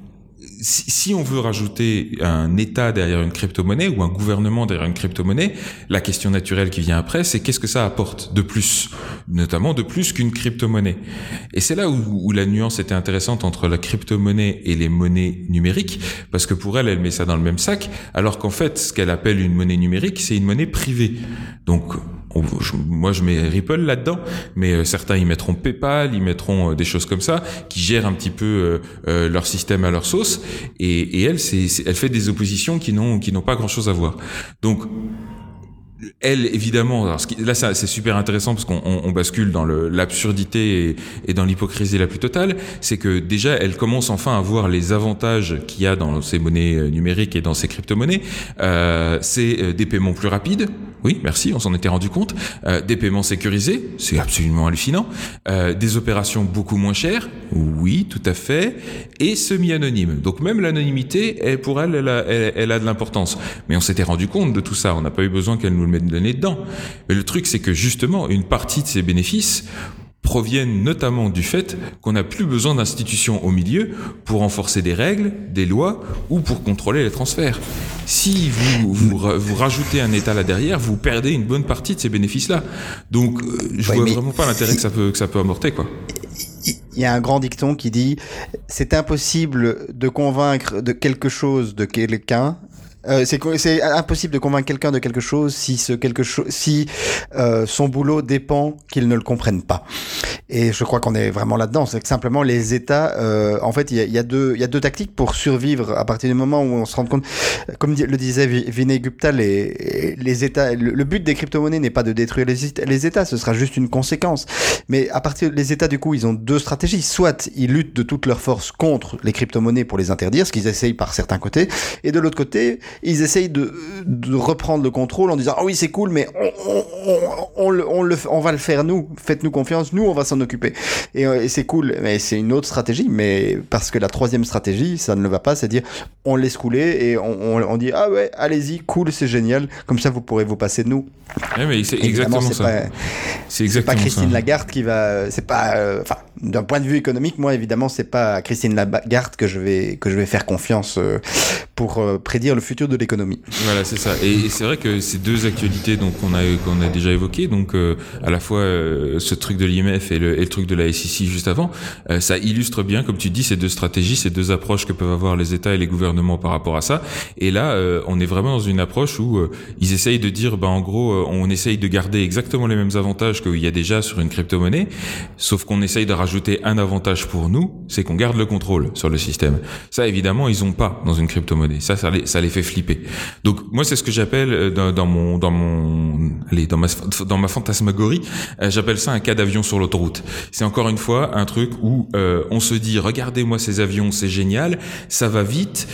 si on veut rajouter un État derrière une crypto-monnaie ou un gouvernement derrière une crypto-monnaie, la question naturelle qui vient après, c'est qu'est-ce que ça apporte de plus, notamment de plus qu'une crypto-monnaie. Et c'est là où la nuance était intéressante entre la crypto-monnaie et les monnaies numériques, parce que pour elle met ça dans le même sac, alors qu'en fait, ce qu'elle appelle une monnaie numérique, c'est une monnaie privée. Donc, moi je mets Ripple là-dedans, mais certains y mettront PayPal, y mettront des choses comme ça, qui gèrent un petit peu leur système à leur sauce, et elle fait des oppositions qui n'ont pas grand-chose à voir. Donc elle, évidemment, alors là c'est super intéressant parce qu'on bascule dans l'absurdité et dans l'hypocrisie la plus totale, c'est que déjà elle commence enfin à voir les avantages qu'il y a dans ces monnaies numériques et dans ces crypto-monnaies. C'est des paiements plus rapides, oui merci, on s'en était rendu compte, des paiements sécurisés, c'est absolument hallucinant, des opérations beaucoup moins chères, oui tout à fait, et semi-anonymes. Donc même l'anonymité, pour elle a de l'importance. Mais on s'était rendu compte de tout ça, on n'a pas eu besoin qu'elle nous le mette le nez dedans. Mais le truc, c'est que justement, une partie de ces bénéfices proviennent notamment du fait qu'on n'a plus besoin d'institutions au milieu pour renforcer des règles, des lois ou pour contrôler les transferts. Si vous rajoutez un État là derrière, vous perdez une bonne partie de ces bénéfices-là. Donc, je vois vraiment pas l'intérêt que ça peut amorter, quoi. Il y a un grand dicton qui dit « C'est impossible de convaincre de quelque chose de quelqu'un ». C'est impossible de convaincre quelqu'un de quelque chose si son boulot dépend qu'il ne le comprenne pas. Et je crois qu'on est vraiment là-dedans. C'est que simplement les États, en fait, il y a deux tactiques pour survivre à partir du moment où on se rend compte, comme le disait Vinay Gupta, les États, le but des crypto-monnaies n'est pas de détruire les États, ce sera juste une conséquence. Mais à partir les États, du coup, ils ont deux stratégies. Soit ils luttent de toutes leurs forces contre les crypto-monnaies pour les interdire, ce qu'ils essayent par certains côtés, et de l'autre côté, ils essayent de reprendre le contrôle en disant « Ah oui, c'est cool, mais on va le faire nous. Faites-nous confiance, nous, on va s'en occuper. » Et c'est cool, mais c'est une autre stratégie, mais parce que la troisième stratégie, ça ne le va pas, c'est dire on laisse couler et on dit « Ah ouais, allez-y, cool, c'est génial, comme ça vous pourrez vous passer de nous. » Ouais, mais c'est exactement ça. C'est pas Christine Lagarde qui va... C'est pas... Enfin, d'un point de vue économique, moi, évidemment, c'est pas à Christine Lagarde que je vais faire confiance pour prédire le futur de l'économie. Voilà, c'est ça. Et c'est vrai que ces deux actualités donc qu'on a déjà évoquées, donc à la fois ce truc de l'IMF et le truc de la SEC juste avant, ça illustre bien, comme tu dis, ces deux stratégies, ces deux approches que peuvent avoir les États et les gouvernements par rapport à ça. Et là, on est vraiment dans une approche où ils essayent de dire, en gros, on essaye de garder exactement les mêmes avantages qu'il y a déjà sur une crypto-monnaie, sauf qu'on essaye de rajouter un avantage pour nous, c'est qu'on garde le contrôle sur le système. Ça, évidemment, ils ont pas dans une crypto-monnaie. Ça les fait flipper. Donc, moi, c'est ce que j'appelle dans ma fantasmagorie, j'appelle ça un cas d'avion sur l'autoroute. C'est encore une fois un truc où on se dit, regardez-moi ces avions, c'est génial, ça va vite,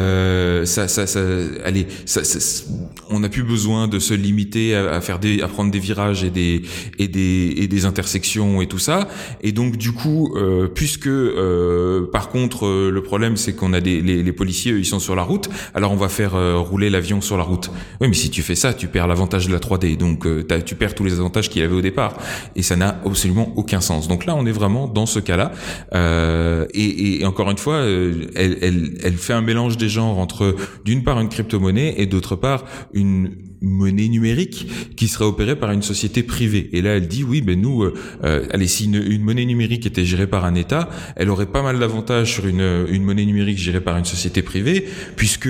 on n'a plus besoin de se limiter à prendre des virages et des intersections et tout ça. Et donc donc du coup, puisque par contre le problème c'est qu'on a les policiers, eux, ils sont sur la route, alors on va faire rouler l'avion sur la route. Oui, mais si tu fais ça, tu perds l'avantage de la 3D, donc tu perds tous les avantages qu'il y avait au départ, et ça n'a absolument aucun sens. Donc là, on est vraiment dans ce cas-là, et encore une fois, elle fait un mélange des genres entre d'une part une crypto-monnaie et d'autre part une monnaie numérique qui serait opérée par une société privée. Et là, elle dit oui, ben nous, allez, si une monnaie numérique était gérée par un État, elle aurait pas mal d'avantages sur une monnaie numérique gérée par une société privée, puisque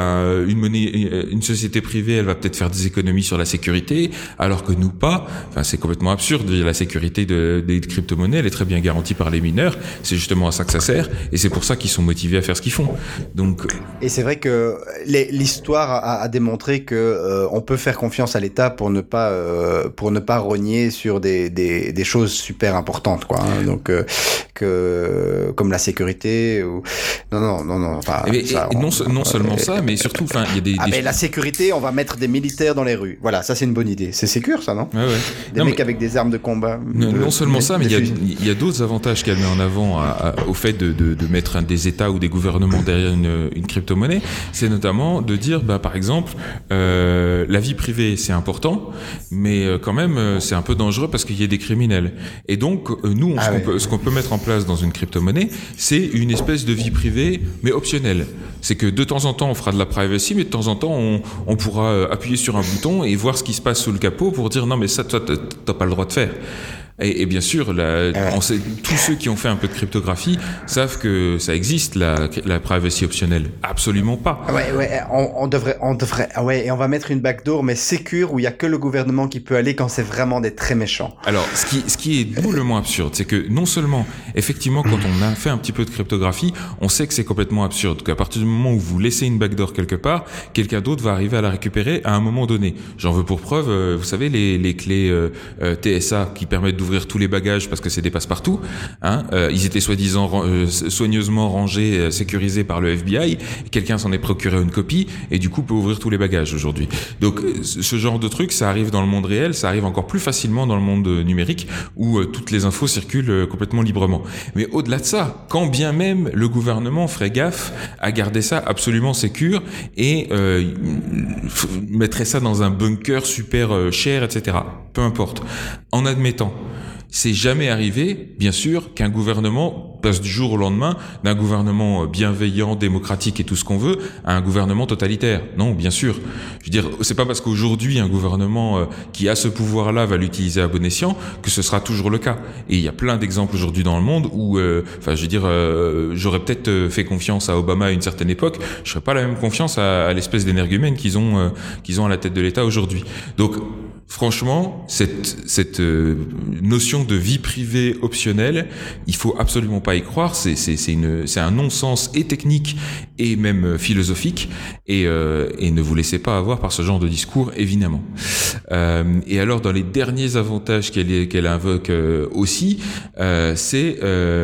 une société privée, elle va peut-être faire des économies sur la sécurité, alors que nous pas. Enfin, c'est complètement absurde. La sécurité des crypto-monnaies, elle est très bien garantie par les mineurs. C'est justement à ça que ça sert, et c'est pour ça qu'ils sont motivés à faire ce qu'ils font. Donc, et c'est vrai que l'histoire a démontré que on peut faire confiance à l'État pour ne pas rogner sur des choses super importantes, quoi. Hein. Donc comme la sécurité ou non. Enfin, non seulement ça, mais surtout, enfin, il y a des. Mais la sécurité, on va mettre des militaires dans les rues. Voilà, ça c'est une bonne idée. C'est sécure, ça, non? Ouais. Des mecs avec des armes de combat. Non seulement ça, mais il y a d'autres avantages qu'elle met en avant au fait de mettre des États ou des gouvernements derrière une crypto-monnaie. C'est notamment de dire, par exemple, la vie privée, c'est important, mais quand même, c'est un peu dangereux parce qu'il y a des criminels. Et donc, nous, ce qu'on peut mettre en place dans une crypto-monnaie, c'est une espèce de vie privée, mais optionnelle. C'est que de temps en temps, on fera de la privacy, mais de temps en temps, on pourra appuyer sur un bouton et voir ce qui se passe sous le capot pour dire non, mais ça, toi, t'as pas le droit de faire. Et bien sûr, on sait, tous ceux qui ont fait un peu de cryptographie savent que ça existe, la privacy optionnelle. Absolument pas. On devrait, et on va mettre une backdoor, mais sécure, où il y a que le gouvernement qui peut aller quand c'est vraiment des très méchants. Alors, ce qui est doublement absurde, c'est que non seulement, effectivement, quand on a fait un petit peu de cryptographie, on sait que c'est complètement absurde, qu'à partir du moment où vous laissez une backdoor quelque part, quelqu'un d'autre va arriver à la récupérer à un moment donné. J'en veux pour preuve, vous savez, les clés TSA qui permettent d'ouvrir tous les bagages parce que c'est des passe-partout, hein, ils étaient soi-disant soigneusement rangés, sécurisés par le FBI, et quelqu'un s'en est procuré une copie et du coup peut ouvrir tous les bagages aujourd'hui. Donc ce genre de truc, ça arrive dans le monde réel, ça arrive encore plus facilement dans le monde numérique où toutes les infos circulent complètement librement. Mais au-delà de ça, quand bien même le gouvernement ferait gaffe à garder ça absolument sécure et mettrait ça dans un bunker super cher, etc. Peu importe. En admettant, c'est jamais arrivé, bien sûr, qu'un gouvernement passe du jour au lendemain d'un gouvernement bienveillant, démocratique et tout ce qu'on veut à un gouvernement totalitaire. Non, bien sûr. Je veux dire, c'est pas parce qu'aujourd'hui un gouvernement qui a ce pouvoir-là va l'utiliser à bon escient que ce sera toujours le cas. Et il y a plein d'exemples aujourd'hui dans le monde où, j'aurais peut-être fait confiance à Obama à une certaine époque, je ferais pas la même confiance à l'espèce d'énergumène qu'ils ont à la tête de l'État aujourd'hui. Donc, franchement, cette notion de vie privée optionnelle, il faut absolument pas y croire. C'est un non-sens et technique et même philosophique. Et ne vous laissez pas avoir par ce genre de discours, évidemment. Et alors, dans les derniers avantages qu'elle invoque aussi, c'est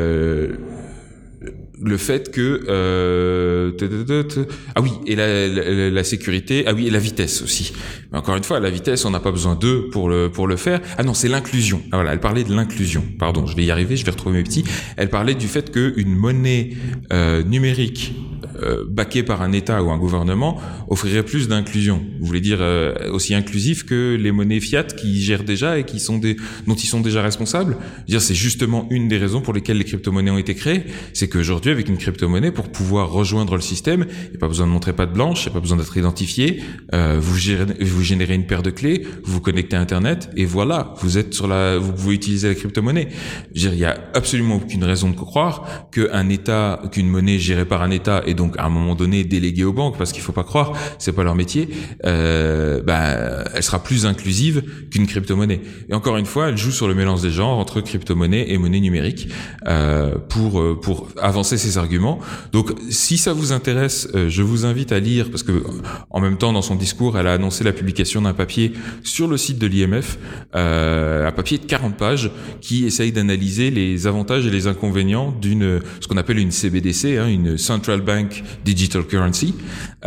le fait que la sécurité, et la vitesse aussi. Mais encore une fois, la vitesse, on n'a pas besoin d'eux pour le faire. Ah non, c'est l'inclusion. Ah voilà, elle parlait de l'inclusion. Pardon, je vais y arriver, je vais retrouver mes petits. Elle parlait du fait qu'une monnaie numérique backée par un État ou un gouvernement offrirait plus d'inclusion. Vous voulez dire aussi inclusif que les monnaies fiat qui gèrent déjà et dont ils sont déjà responsables. Je veux dire, c'est justement une des raisons pour lesquelles les crypto-monnaies ont été créées. C'est qu'aujourd'hui, avec une crypto-monnaie, pour pouvoir rejoindre le système, il n'y a pas besoin de montrer patte blanche, il n'y a pas besoin d'être identifié, vous générez une paire de clés, vous vous connectez à Internet, et voilà, vous pouvez utiliser la crypto-monnaie. Je veux dire, il n'y a absolument aucune raison de croire qu'une monnaie gérée par un État, et donc à un moment donné déléguée aux banques, parce qu'il faut pas croire, c'est pas leur métier, elle sera plus inclusive qu'une crypto-monnaie. Et encore une fois, elle joue sur le mélange des genres entre crypto-monnaie et monnaie numérique, pour avancer ses arguments. Donc, si ça vous intéresse, je vous invite à lire, parce que en même temps, dans son discours, elle a annoncé la publication d'un papier sur le site de l'IMF, un papier de 40 pages qui essaye d'analyser les avantages et les inconvénients d'une ce qu'on appelle une CBDC, une Central Bank Digital Currency.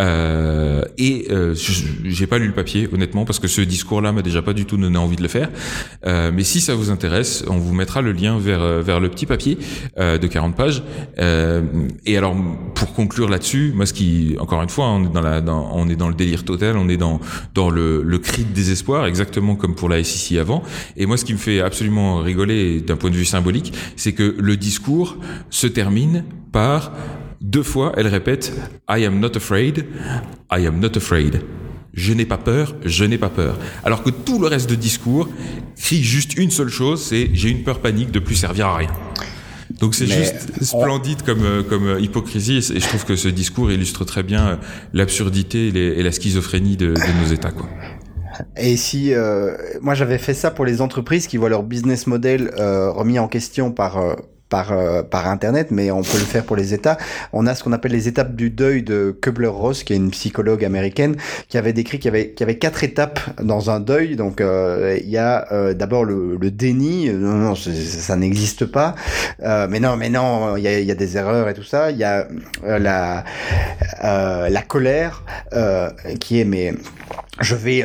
J'ai pas lu le papier honnêtement parce que ce discours-là m'a déjà pas du tout donné envie de le faire. Mais si ça vous intéresse, on vous mettra le lien vers le petit papier de 40 pages. Et alors pour conclure là-dessus, moi encore une fois, on est dans le délire total, on est dans le cri de désespoir, exactement comme pour la SEC avant. Et moi, ce qui me fait absolument rigoler d'un point de vue symbolique, c'est que le discours se termine par 2 fois, elle répète « I am not afraid, I am not afraid ». Je n'ai pas peur, je n'ai pas peur. Alors que tout le reste de discours crie juste une seule chose, c'est « j'ai une peur panique de plus servir à rien ». Donc c'est juste splendide comme hypocrisie et je trouve que ce discours illustre très bien l'absurdité et la schizophrénie de nos États, quoi. Et si moi j'avais fait ça pour les entreprises qui voient leur business model remis en question par internet, mais on peut le faire pour les États. On a ce qu'on appelle les étapes du deuil de Kubler-Ross, qui est une psychologue américaine, qui avait décrit qu'il y avait 4 étapes dans un deuil. Donc il y a d'abord le déni, non, ça n'existe pas. Mais non, il y a des erreurs et tout ça. Il y a la colère qui est je vais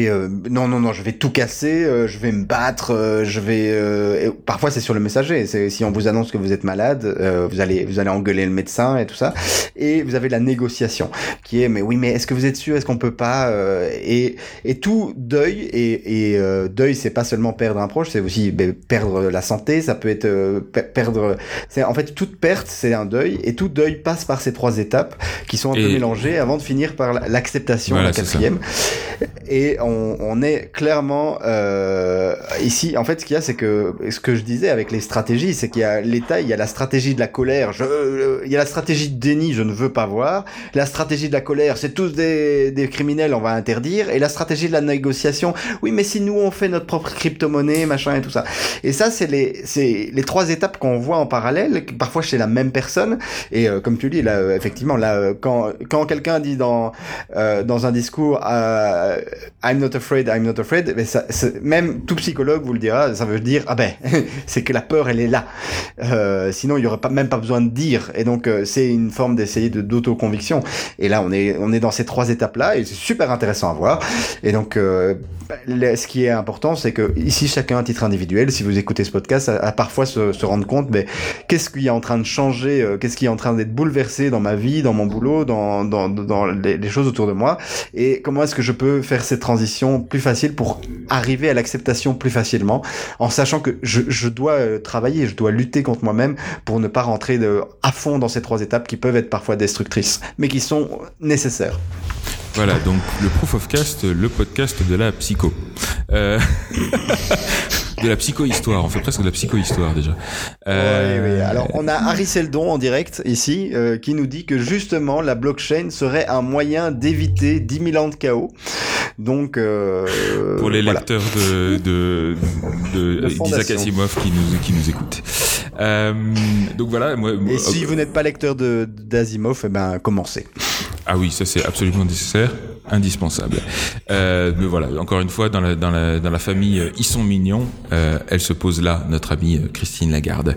tout casser, je vais me battre, parfois c'est sur le messager, c'est si on vous annonce que vous êtes malade, vous allez engueuler le médecin et tout ça. Et vous avez la négociation qui est mais est-ce que vous êtes sûr, est-ce qu'on peut pas et tout deuil et deuil, c'est pas seulement perdre un proche, c'est aussi perdre la santé, ça peut être perdre, c'est en fait toute perte, c'est un deuil et tout deuil passe par ces 3 étapes qui sont un peu mélangées avant de finir par l'acceptation, la 4e. Et on est clairement ici. En fait, ce qu'il y a, c'est que ce que je disais avec les stratégies, c'est qu'il y a l'État, il y a la stratégie de la colère, il y a la stratégie de déni, je ne veux pas voir. La stratégie de la colère, c'est tous des criminels, on va interdire. Et la stratégie de la négociation, oui, mais si nous on fait notre propre crypto-monnaie, machin et tout ça. Et ça, c'est les 3 étapes qu'on voit en parallèle, parfois chez la même personne. Et comme tu dis, là, effectivement, là, quand quelqu'un dit dans un discours I'm not afraid, mais ça, même tout psychologue vous le dira, ça veut dire c'est que la peur elle est là. Sinon il y aurait même pas besoin de dire. Et donc c'est une forme d'essayer d'autoconviction. Et là on est dans ces 3 étapes là et c'est super intéressant à voir. Et donc ce qui est important, c'est que ici chacun à titre individuel, si vous écoutez ce podcast, à parfois se rendre compte, qu'est-ce qui est en train de changer, qu'est-ce qui est en train d'être bouleversé dans ma vie, dans mon boulot, dans les choses autour de moi, et comment est-ce que je peux faire cette transition plus facile pour arriver à l'acceptation plus facilement, en sachant que je dois travailler, je dois lutter contre moi-même pour ne pas rentrer à fond dans ces 3 étapes qui peuvent être parfois destructrices, mais qui sont nécessaires. Voilà, donc le Proof of Cast, le podcast de la psycho. De la psycho-histoire, on fait presque de la psycho-histoire déjà. Oui. Alors on a Harry Seldon en direct ici qui nous dit que justement la blockchain serait un moyen d'éviter 10 000 ans de chaos. Donc pour les lecteurs d'Isaac Asimov qui nous écoutent. Donc voilà. Et si vous n'êtes pas lecteur d'Asimov, commencez. Ah oui, ça c'est absolument nécessaire, indispensable. Mais voilà, encore une fois, dans la famille Ils sont mignons, elle se pose là, notre amie Christine Lagarde.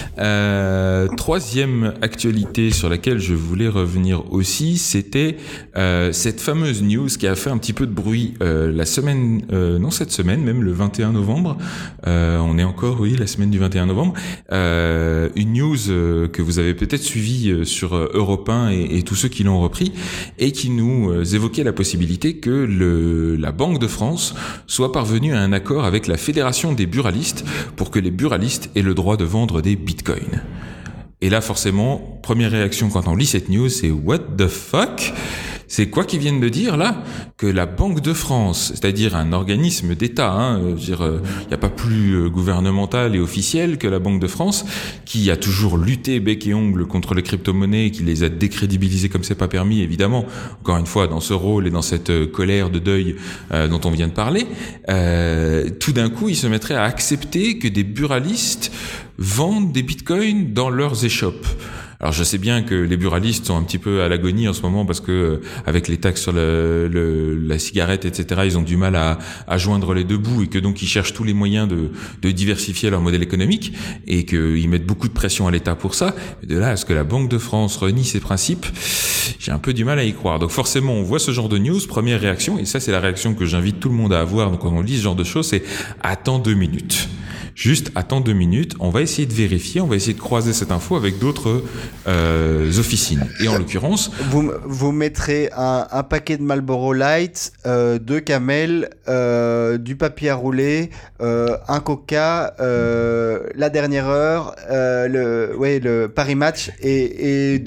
3e actualité sur laquelle je voulais revenir aussi, c'était cette fameuse news qui a fait un petit peu de bruit cette semaine, même le 21 novembre. On est encore, la semaine du 21 novembre. Une news que vous avez peut-être suivie sur Europe 1 et tous ceux qui l'ont repris, et qui nous évoquait la possibilité que la Banque de France soit parvenue à un accord avec la Fédération des buralistes pour que les buralistes aient le droit de vendre des bitcoins. Et là, forcément, première réaction quand on lit cette news, c'est « What the fuck ?» C'est quoi qu'ils viennent de dire là? Que la Banque de France, c'est-à-dire un organisme d'État, il n'y a pas plus gouvernemental et officiel que la Banque de France, qui a toujours lutté bec et ongle contre les crypto-monnaies, qui les a décrédibilisées comme c'est pas permis, évidemment, encore une fois, dans ce rôle et dans cette colère de deuil dont on vient de parler, tout d'un coup, ils se mettraient à accepter que des buralistes vendent des bitcoins dans leurs échoppes. Alors je sais bien que les buralistes sont un petit peu à l'agonie en ce moment parce que avec les taxes sur la cigarette, etc., ils ont du mal à joindre les deux bouts et que donc ils cherchent tous les moyens de diversifier leur modèle économique et qu'ils mettent beaucoup de pression à l'État pour ça. Mais de là à ce que la Banque de France renie ses principes, j'ai un peu du mal à y croire. Donc forcément, on voit ce genre de news, première réaction, et ça c'est la réaction que j'invite tout le monde à avoir donc quand on lit ce genre de choses, c'est attends 2 minutes. Juste, attends 2 minutes, on va essayer de vérifier, on va essayer de croiser cette info avec d'autres officines. Et en l'occurrence... Vous mettrez un paquet de Marlboro Light, 2 Camel, du papier à rouler, un Coca, la dernière heure, le Paris Match et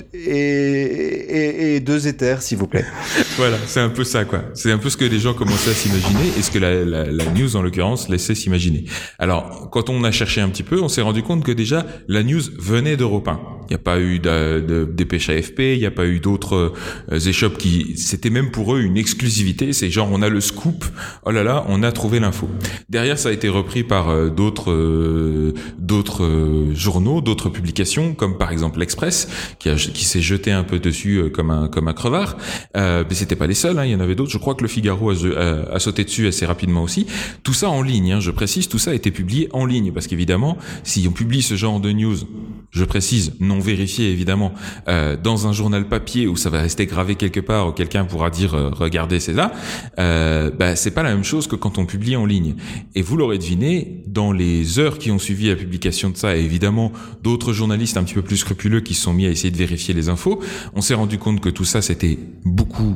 2 éthers, s'il vous plaît. Voilà, c'est un peu ça, quoi. C'est un peu ce que les gens commençaient à s'imaginer et ce que la news, en l'occurrence, laissait s'imaginer. Alors, quand on a cherché un petit peu, on s'est rendu compte que déjà, la news venait d'Europe 1. Il n'y a pas eu de dépêche AFP, il n'y a pas eu d'autres échoppes c'était même pour eux une exclusivité. C'est genre, on a le scoop. Oh là là, on a trouvé l'info. Derrière, ça a été repris par d'autres journaux, d'autres publications, comme par exemple l'Express, qui s'est jeté un peu dessus comme un crevard. Mais c'était pas les seuls, hein, il y en avait d'autres. Je crois que le Figaro a sauté dessus assez rapidement aussi. Tout ça en ligne, hein, je précise, tout ça a été publié en ligne, parce qu'évidemment, si on publie ce genre de news, je précise, non vérifié évidemment, dans un journal papier où ça va rester gravé quelque part, où quelqu'un pourra dire regardez, c'est là, c'est pas la même chose que quand on publie en ligne. Et vous l'aurez deviné, dans les heures qui ont suivi la publication de ça, et évidemment d'autres journalistes un petit peu plus scrupuleux qui se sont mis à essayer de vérifier les infos, on s'est rendu compte que tout ça c'était beaucoup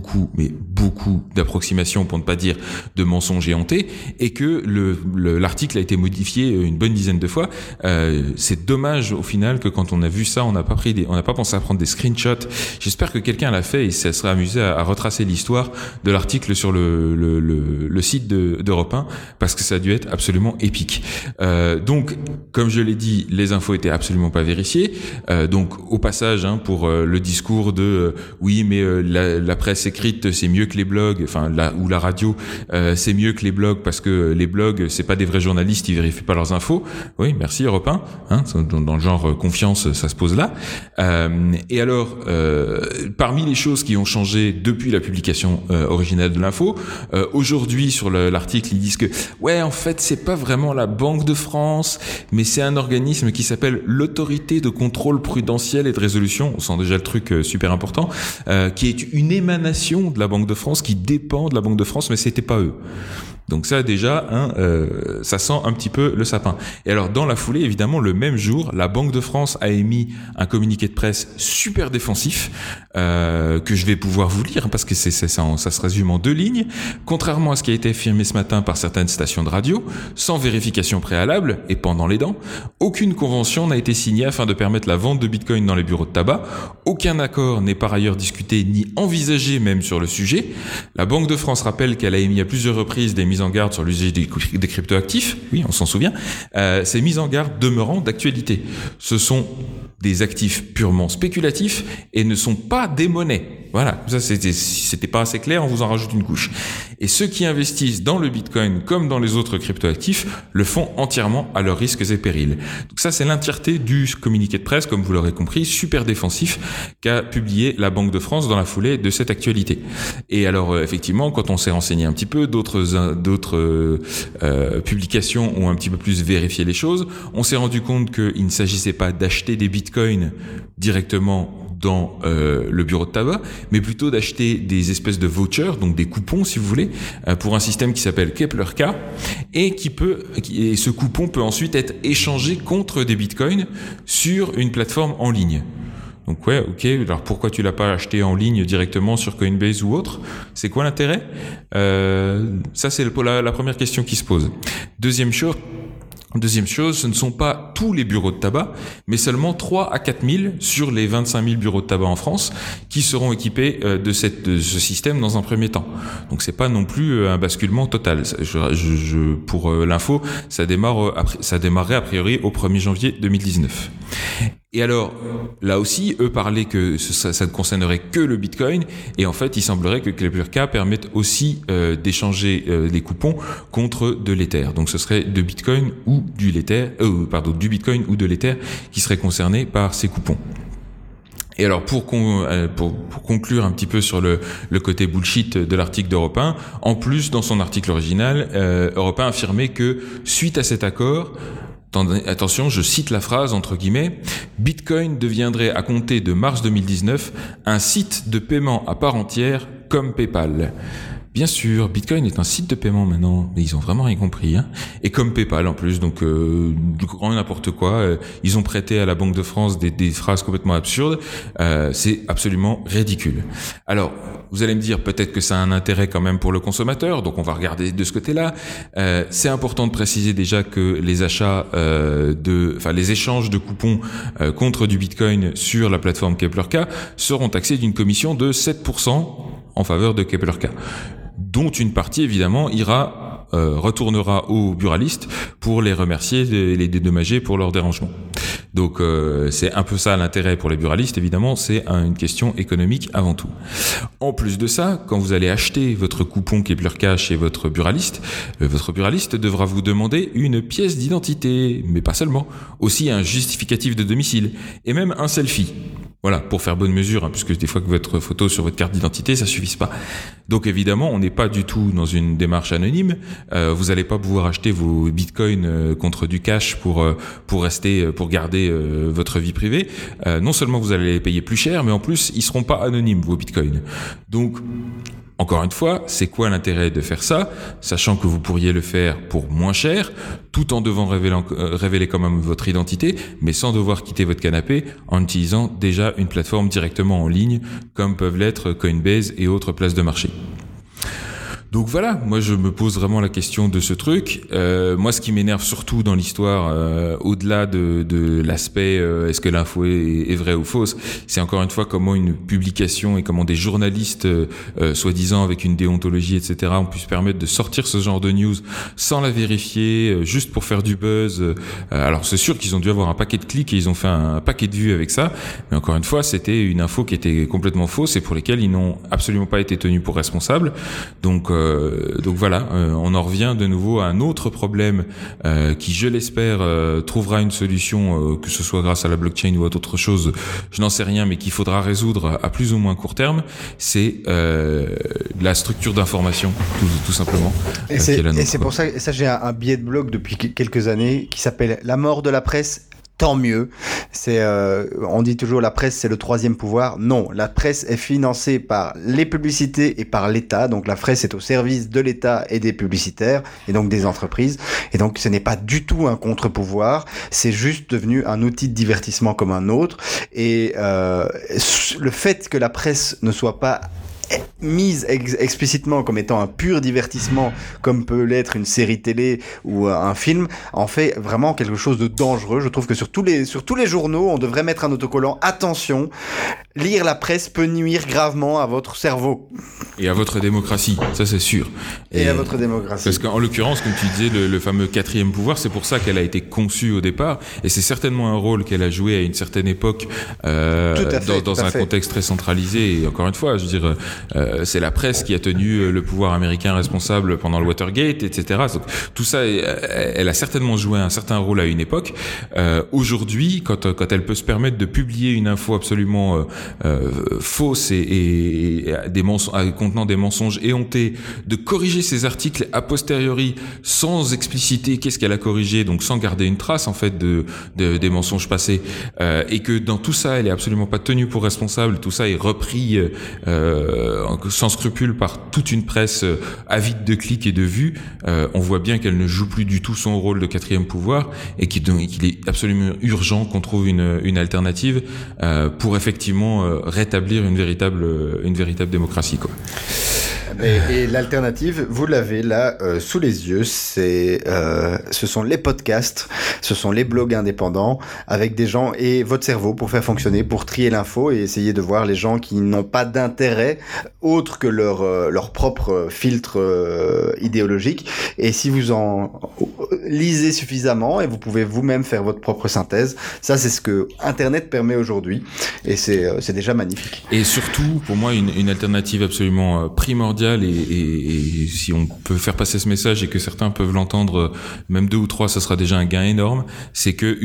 d'approximations, pour ne pas dire de mensonges éhontés, et que l'article a été modifié une bonne dizaine de fois. C'est dommage au final que quand on a vu ça, on n'a pas pensé à prendre des screenshots. J'espère que quelqu'un l'a fait et ça serait amusé à retracer l'histoire de l'article sur le site d'Europe 1, parce que ça a dû être absolument épique. Donc, comme je l'ai dit, les infos étaient absolument pas vérifiées. Donc, au passage, hein, pour le discours de oui, mais la presse écrite c'est mieux que les blogs, enfin ou la radio c'est mieux que les blogs parce que les blogs c'est pas des vrais journalistes, ils vérifient pas leurs infos. Oui, merci Europe 1, hein, dans le genre confiance, ça se pose là. Et alors, parmi les choses qui ont changé depuis la publication originale de l'info, aujourd'hui sur l'article ils disent que ouais, en fait c'est pas vraiment la Banque de France, mais c'est un organisme qui s'appelle l'Autorité de contrôle prudentiel et de résolution. On sent déjà le truc super important, qui est une émanation de la Banque de France, qui dépend de la Banque de France, mais c'était pas eux. Donc ça déjà, hein, ça sent un petit peu le sapin. Et alors dans la foulée, évidemment, le même jour, la Banque de France a émis un communiqué de presse super défensif que je vais pouvoir vous lire parce que ça se résume en 2 lignes. Contrairement à ce qui a été affirmé ce matin par certaines stations de radio, sans vérification préalable et pendant les dents, aucune convention n'a été signée afin de permettre la vente de Bitcoin dans les bureaux de tabac. Aucun accord n'est par ailleurs discuté ni envisagé même sur le sujet. La Banque de France rappelle qu'elle a émis à plusieurs reprises des mises en garde sur l'usage des cryptoactifs. Oui, on s'en souvient. Ces mises en garde demeurant d'actualité. Ce sont des actifs purement spéculatifs et ne sont pas des monnaies. Voilà, ça c'était pas assez clair, on vous en rajoute une couche. Et ceux qui investissent dans le Bitcoin comme dans les autres cryptoactifs le font entièrement à leurs risques et périls. Donc ça, c'est l'entièreté du communiqué de presse, comme vous l'aurez compris, super défensif, qu'a publié la Banque de France dans la foulée de cette actualité. Et alors, effectivement, quand on s'est renseigné un petit peu, d'autres publications ont un petit peu plus vérifié les choses. On s'est rendu compte qu'il ne s'agissait pas d'acheter des bitcoins directement dans le bureau de tabac, mais plutôt d'acheter des espèces de vouchers, donc des coupons si vous voulez, pour un système qui s'appelle Kepler-K, et ce coupon peut ensuite être échangé contre des bitcoins sur une plateforme en ligne. Donc ouais, ok, alors pourquoi tu l'as pas acheté en ligne directement sur Coinbase ou autre? C'est quoi l'intérêt? Ça c'est la première question qui se pose. Deuxième chose, ce ne sont pas tous les bureaux de tabac, mais seulement 3 à 4 000 sur les 25 000 bureaux de tabac en France qui seront équipés de ce système dans un premier temps. Donc c'est pas non plus un basculement total. Pour l'info, ça démarrerait a priori au 1er janvier 2019. Et alors, là aussi, eux parlaient que ça ne concernerait que le Bitcoin, et en fait, il semblerait que Kepler-K permette aussi d'échanger les coupons contre de l'Ether. Donc, ce serait de Bitcoin ou du Bitcoin ou de l'Ether qui seraient concernés par ces coupons. Et alors pour conclure un petit peu sur le côté bullshit de l'article d'Europe 1, en plus dans son article original, Europe 1 affirmait que suite à cet accord, attention, je cite la phrase entre guillemets, Bitcoin deviendrait à compter de mars 2019 un site de paiement à part entière comme PayPal. Bien sûr, Bitcoin est un site de paiement maintenant, mais ils ont vraiment rien compris, hein. Et comme PayPal en plus, donc du grand n'importe quoi. Ils ont prêté à la Banque de France des phrases complètement absurdes. C'est absolument ridicule. Alors, vous allez me dire peut-être que ça a un intérêt quand même pour le consommateur, donc on va regarder de ce côté-là. C'est important de préciser déjà que les achats les échanges de coupons contre du Bitcoin sur la plateforme KeplerK seront taxés d'une commission de 7% en faveur de KeplerK, dont une partie évidemment retournera aux buralistes pour les remercier et les dédommager pour leur dérangement. Donc c'est un peu ça l'intérêt pour les buralistes, évidemment, c'est une question économique avant tout. En plus de ça, quand vous allez acheter votre coupon KeplerK chez votre buraliste devra vous demander une pièce d'identité, mais pas seulement, aussi un justificatif de domicile et même un selfie. Voilà, pour faire bonne mesure, hein, puisque des fois que votre photo sur votre carte d'identité, ça suffise pas. Donc évidemment, on n'est pas du tout dans une démarche anonyme. Vous allez pas pouvoir acheter vos bitcoins contre du cash pour garder votre vie privée. Non seulement vous allez les payer plus cher, mais en plus ils seront pas anonymes vos bitcoins. Donc encore une fois, c'est quoi l'intérêt de faire ça, sachant que vous pourriez le faire pour moins cher, tout en devant révéler quand même votre identité, mais sans devoir quitter votre canapé en utilisant déjà une plateforme directement en ligne, comme peuvent l'être Coinbase et autres places de marché. Donc voilà, moi je me pose vraiment la question de ce truc. Moi ce qui m'énerve surtout dans l'histoire, au-delà de l'aspect est-ce que l'info est vraie ou fausse, c'est encore une fois comment une publication et comment des journalistes soi-disant avec une déontologie etc. ont pu se permettre de sortir ce genre de news sans la vérifier, juste pour faire du buzz. Alors c'est sûr qu'ils ont dû avoir un paquet de clics et ils ont fait un paquet de vues avec ça, mais encore une fois c'était une info qui était complètement fausse et pour lesquelles ils n'ont absolument pas été tenus pour responsables. Donc voilà, on en revient de nouveau à un autre problème qui, je l'espère, trouvera une solution, que ce soit grâce à la blockchain ou à autre chose, je n'en sais rien, mais qu'il faudra résoudre à plus ou moins court terme, c'est la structure d'information, tout simplement. Et c'est pour ça, j'ai un billet de blog depuis quelques années qui s'appelle « La mort de la presse ». Tant mieux. On dit toujours la presse c'est le troisième pouvoir. Non, la presse est financée par les publicités et par l'État. Donc la presse est au service de l'État et des publicitaires et donc des entreprises. Et donc ce n'est pas du tout un contre-pouvoir. C'est juste devenu un outil de divertissement comme un autre. Et le fait que la presse ne soit pas mise explicitement comme étant un pur divertissement comme peut l'être une série télé ou un film en fait vraiment quelque chose de dangereux. Je trouve que sur tous les journaux on devrait mettre un autocollant attention, lire la presse peut nuire gravement à votre cerveau et à votre démocratie, ça c'est sûr, et à votre démocratie, parce qu'en l'occurrence comme tu disais le fameux quatrième pouvoir, c'est pour ça qu'elle a été conçue au départ et c'est certainement un rôle qu'elle a joué à une certaine époque dans un contexte très centralisé. Et encore une fois je veux dire c'est la presse qui a tenu le pouvoir américain responsable pendant le Watergate, etc. Donc, tout ça, elle a certainement joué un certain rôle à une époque. Aujourd'hui, quand elle peut se permettre de publier une info absolument fausse et contenant des mensonges éhontés, de corriger ses articles a posteriori sans expliciter qu'est-ce qu'elle a corrigé, donc sans garder une trace en fait des mensonges passés, et que dans tout ça, elle est absolument pas tenue pour responsable. Tout ça est repris sans scrupule par toute une presse avide de clics et de vues. On voit bien qu'elle ne joue plus du tout son rôle de quatrième pouvoir et qu'il est absolument urgent qu'on trouve une alternative pour effectivement rétablir une véritable démocratie, quoi. Et l'alternative, vous l'avez là sous les yeux, ce sont les podcasts, ce sont les blogs indépendants avec des gens et votre cerveau pour faire fonctionner, pour trier l'info et essayer de voir les gens qui n'ont pas d'intérêt autre que leur propre filtre idéologique. Et si vous en lisez suffisamment et vous pouvez vous-même faire votre propre synthèse, ça c'est ce que Internet permet aujourd'hui et c'est déjà magnifique. Et surtout, pour moi, une alternative absolument primordiale primordial et si on peut faire passer ce message et que certains peuvent l'entendre, même 2 ou 3, ça sera déjà un gain énorme. C'est que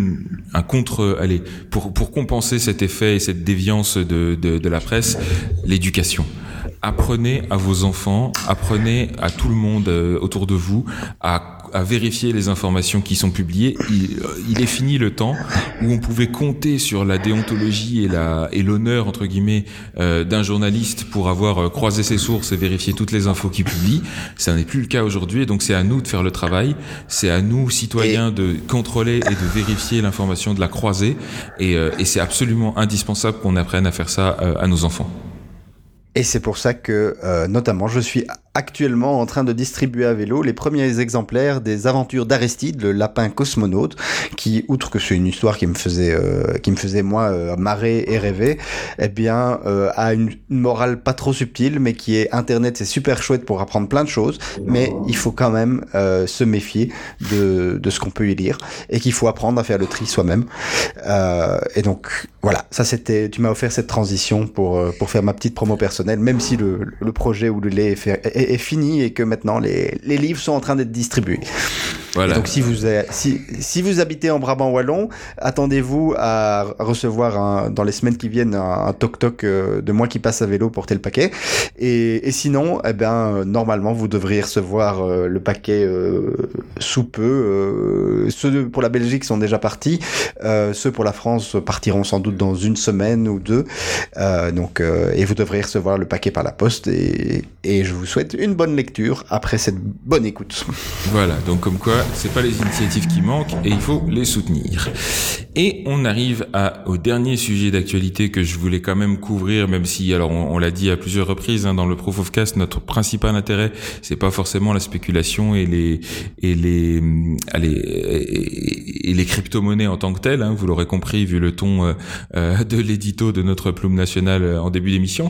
pour compenser cet effet et cette déviance de la presse, l'éducation. Apprenez à vos enfants, apprenez à tout le monde autour de vous à vérifier les informations qui sont publiées. Il est fini le temps où on pouvait compter sur la déontologie et l'honneur entre guillemets d'un journaliste pour avoir croisé ses sources et vérifié toutes les infos qu'il publie. Ça n'est plus le cas aujourd'hui, et donc c'est à nous de faire le travail. C'est à nous, citoyens, de contrôler et de vérifier l'information, de la croiser, et c'est absolument indispensable qu'on apprenne à faire ça à nos enfants. Et c'est pour ça que, notamment, je suis actuellement en train de distribuer à vélo les premiers exemplaires des aventures d'Aristide, le lapin cosmonaute, qui, outre que c'est une histoire qui me faisait moi marrer et rêver, eh bien, a une morale pas trop subtile, mais qui est Internet, c'est super chouette pour apprendre plein de choses, mais il faut quand même se méfier de ce qu'on peut y lire, et qu'il faut apprendre à faire le tri soi-même. Et donc, voilà, ça tu m'as offert cette transition pour faire ma petite promo personnelle, même si le projet ou le lait est fini et que maintenant les livres sont en train d'être distribués. Voilà. Et donc si vous habitez en Brabant wallon, attendez-vous à recevoir dans les semaines qui viennent un toc-toc de moi qui passe à vélo porter le paquet. Et sinon, eh ben normalement vous devriez recevoir le paquet sous peu. Ceux pour la Belgique sont déjà partis. Ceux pour la France partiront sans doute dans 1 semaine ou 2. Et vous devriez recevoir le paquet par la poste. Et je vous souhaite une bonne lecture après cette bonne écoute. Voilà, donc comme quoi, c'est pas les initiatives qui manquent et il faut les soutenir. Et on arrive au dernier sujet d'actualité que je voulais quand même couvrir, même si, alors on l'a dit à plusieurs reprises, dans le Proof of Cast, notre principal intérêt, c'est pas forcément la spéculation et les crypto-monnaies en tant que telles, vous l'aurez compris vu le ton de l'édito de notre plume nationale en début d'émission.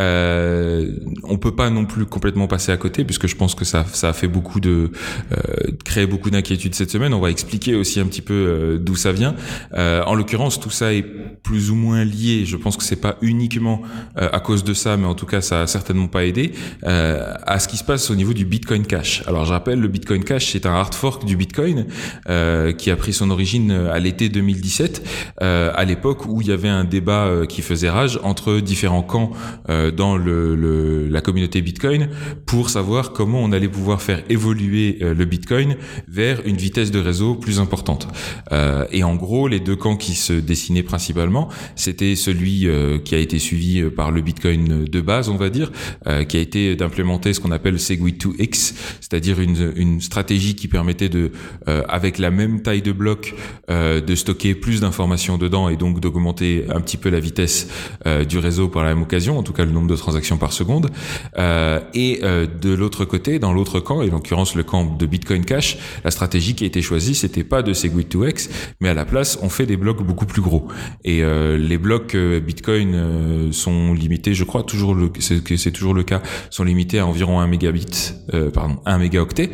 On peut pas non plus complètement passer à côté, puisque je pense que ça a fait créer beaucoup d'inquiétudes cette semaine. On va expliquer aussi un petit peu d'où ça vient. En l'occurrence, tout ça est plus ou moins lié. Je pense que c'est pas uniquement à cause de ça, mais en tout cas, ça a certainement pas aidé à ce qui se passe au niveau du Bitcoin Cash. Alors, je rappelle, le Bitcoin Cash, c'est un hard fork du Bitcoin qui a pris son origine à l'été 2017, à l'époque où il y avait un débat qui faisait rage entre différents camps dans la communauté Bitcoin pour savoir comment on allait pouvoir faire évoluer le Bitcoin vers une vitesse de réseau plus importante. Et en gros, les 2 camps qui se dessinaient principalement, c'était celui qui a été suivi par le Bitcoin de base, on va dire, qui a été d'implémenter ce qu'on appelle SegWit2x, c'est-à-dire une stratégie qui permettait avec la même taille de bloc, de stocker plus d'informations dedans et donc d'augmenter un petit peu la vitesse du réseau par la même occasion, en tout cas le nombre de transactions par seconde. Et de l'autre côté, dans l'autre camp, et en l'occurrence le camp de Bitcoin Cash, la stratégie qui a été choisie, c'était pas de SegWit2x, mais à la place, on fait des blocs beaucoup plus gros. Et les blocs Bitcoin sont limités, je crois c'est toujours le cas, sont limités à environ 1 mégaoctet.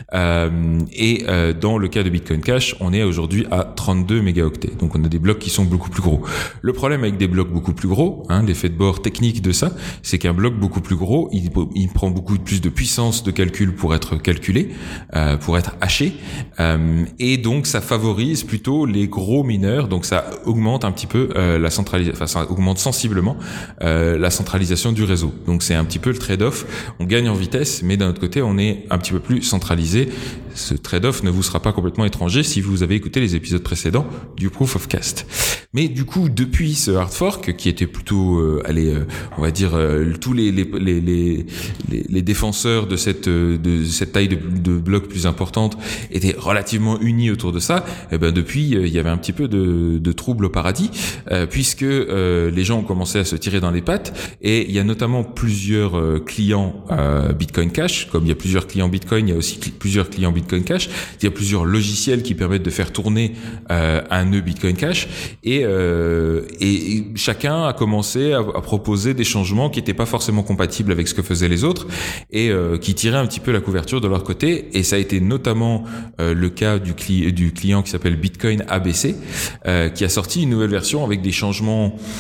Et dans le cas de Bitcoin Cash, on est aujourd'hui à 32 mégaoctets. Donc on a des blocs qui sont beaucoup plus gros. Le problème avec des blocs beaucoup plus gros, l'effet de bord technique de ça, c'est qu'un bloc beaucoup plus gros, il prend beaucoup plus de puissance de calcul pour être calculé, pour être haché, et donc ça favorise plutôt les gros mineurs, donc ça augmente un petit peu ça augmente sensiblement la centralisation du réseau. Donc c'est un petit peu le trade-off. On gagne en vitesse, mais d'un autre côté, on est un petit peu plus centralisé. Ce trade-off ne vous sera pas complètement étranger si vous avez écouté les épisodes précédents du Proof of Cast. Mais du coup, depuis ce hard fork, qui était plutôt, on va dire, tous les défenseurs de cette taille de bloc plus importante étaient relativement unis autour de ça. Et ben depuis, il y avait un petit peu de trouble au paradis, puisque les gens ont commencé à se tirer dans les pattes, et il y a notamment plusieurs clients Bitcoin Cash. Comme il y a plusieurs clients Bitcoin, il y a aussi plusieurs clients Bitcoin Cash. Il y a plusieurs logiciels qui permettent de faire tourner un nœud Bitcoin Cash, et chacun a commencé à proposer des changements qui n'étaient pas forcément compatibles avec ce que faisaient les autres, et qui tiraient un petit peu la couverture de leur côté. Et ça a été notamment le cas du client qui s'appelle Bitcoin ABC, qui a sorti une nouvelle version avec des changements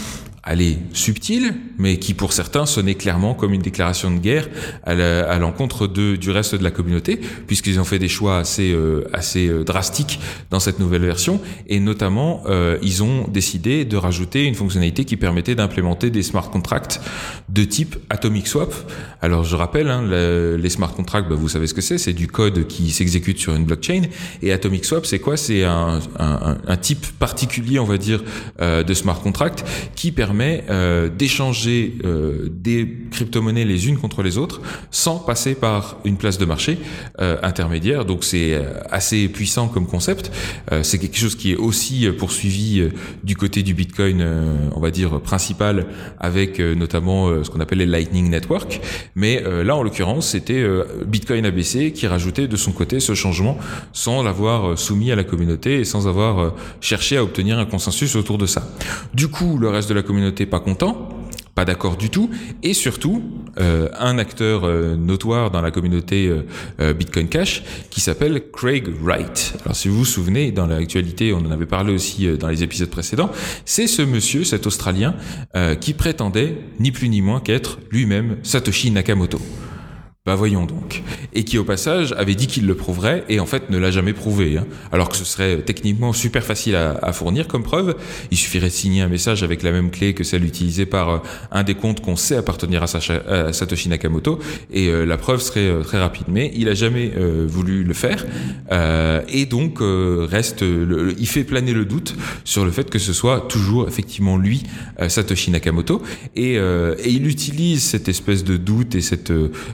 subtil, mais qui pour certains sonnait clairement comme une déclaration de guerre à l'encontre du reste de la communauté, puisqu'ils ont fait des choix assez drastiques dans cette nouvelle version, et notamment ils ont décidé de rajouter une fonctionnalité qui permettait d'implémenter des smart contracts de type Atomic Swap. Alors je rappelle, les smart contracts, vous savez ce que c'est du code qui s'exécute sur une blockchain, et Atomic Swap c'est quoi? C'est un type particulier, on va dire, de smart contract qui permet d'échanger des crypto-monnaies les unes contre les autres sans passer par une place de marché intermédiaire. Donc c'est assez puissant comme concept. C'est quelque chose qui est aussi poursuivi du côté du Bitcoin, on va dire principal, avec notamment ce qu'on appelle les Lightning Network. Mais là en l'occurrence c'était Bitcoin ABC qui rajoutait de son côté ce changement sans l'avoir soumis à la communauté et sans avoir cherché à obtenir un consensus autour de ça. Du coup, le reste de la communauté pas content, pas d'accord du tout, et surtout un acteur notoire dans la communauté Bitcoin Cash qui s'appelle Craig Wright. Alors si vous vous souvenez, dans l'actualité, on en avait parlé aussi dans les épisodes précédents, c'est ce monsieur, cet Australien, qui prétendait ni plus ni moins qu'être lui-même Satoshi Nakamoto. Voyons donc. Et qui au passage avait dit qu'il le prouverait et en fait ne l'a jamais prouvé. Alors que ce serait techniquement super facile à fournir comme preuve. Il suffirait de signer un message avec la même clé que celle utilisée par un des comptes qu'on sait appartenir à Satoshi Nakamoto et la preuve serait très rapide. Mais il a jamais voulu le faire et donc il fait planer le doute sur le fait que ce soit toujours effectivement lui, Satoshi Nakamoto, et il utilise cette espèce de doute et cette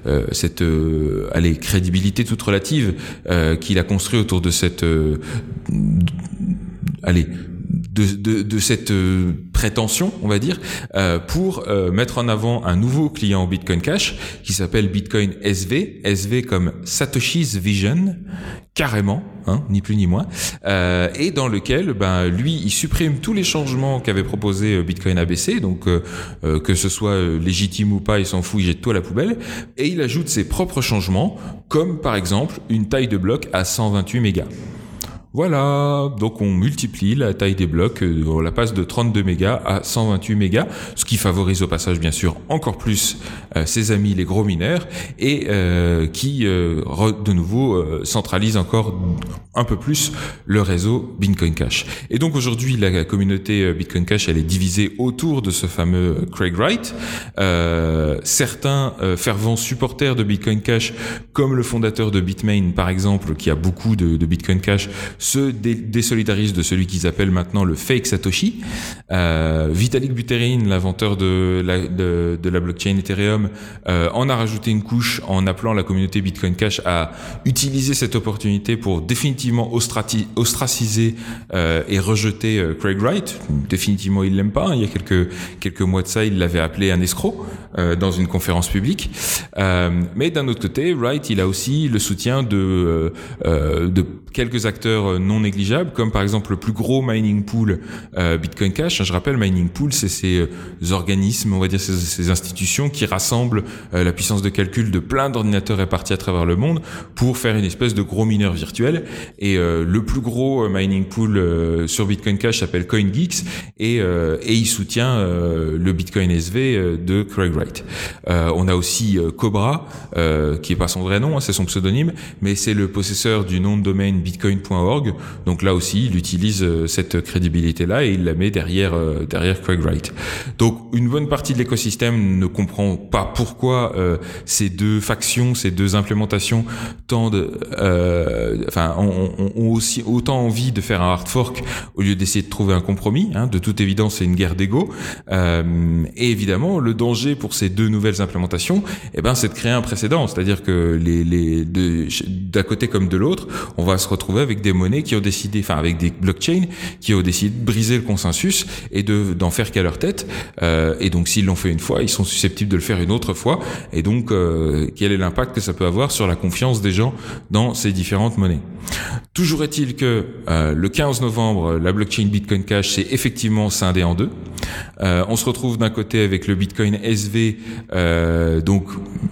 crédibilité toute relative qu'il a construit autour de cette de cette prétention, on va dire, pour mettre en avant un nouveau client Bitcoin Cash qui s'appelle Bitcoin SV comme Satoshi's Vision, carrément, ni plus ni moins, et dans lequel, lui, il supprime tous les changements qu'avait proposé Bitcoin ABC, donc que ce soit légitime ou pas, il s'en fout, il jette tout à la poubelle, et il ajoute ses propres changements, comme par exemple une taille de bloc à 128 mégas. Voilà, donc on multiplie la taille des blocs, on la passe de 32 mégas à 128 mégas, ce qui favorise au passage bien sûr encore plus ses amis les gros mineurs et qui de nouveau centralise encore un peu plus le réseau Bitcoin Cash. Et donc aujourd'hui la communauté Bitcoin Cash elle est divisée autour de ce fameux Craig Wright. Certains fervents supporters de Bitcoin Cash comme le fondateur de Bitmain par exemple qui a beaucoup de Bitcoin Cash se désolidarisent de celui qu'ils appellent maintenant le fake Satoshi. Vitalik Buterin, l'inventeur de la blockchain Ethereum, en a rajouté une couche en appelant la communauté Bitcoin Cash à utiliser cette opportunité pour définitivement ostraciser et rejeter Craig Wright. Définitivement, il l'aime pas. Il y a quelques mois de ça, il l'avait appelé un escroc dans une conférence publique. Mais d'un autre côté, Wright, il a aussi le soutien de quelques acteurs non négligeables, comme par exemple le plus gros mining pool Bitcoin Cash. Je rappelle, mining pool, c'est ces organismes, on va dire ces institutions qui rassemblent la puissance de calcul de plein d'ordinateurs répartis à travers le monde pour faire une espèce de gros mineur virtuel. Et le plus gros mining pool sur Bitcoin Cash s'appelle CoinGeeks et il soutient le Bitcoin SV de Craig Wright. On a aussi Cobra, qui est pas son vrai nom, c'est son pseudonyme, mais c'est le possesseur du nom de domaine bitcoin.org. Donc là aussi, il utilise cette crédibilité-là et il la met derrière Craig Wright. Donc une bonne partie de l'écosystème ne comprend pas pourquoi ces deux factions, ces deux implémentations tendent, ont aussi autant envie de faire un hard fork au lieu d'essayer de trouver un compromis. De toute évidence, c'est une guerre d'ego. Et évidemment, le danger pour ces deux nouvelles implémentations, c'est de créer un précédent. C'est-à-dire que d'un côté comme de l'autre, on va se retrouver avec des monnaies qui ont décidé, avec des blockchains qui ont décidé de briser le consensus et d'en faire qu'à leur tête. Et donc, s'ils l'ont fait une fois, ils sont susceptibles de le faire une autre fois. Et donc, quel est l'impact que ça peut avoir sur la confiance des gens dans ces différentes monnaies? Toujours est-il que le 15 novembre, la blockchain Bitcoin Cash s'est effectivement scindée en deux. On se retrouve d'un côté avec le Bitcoin SV, donc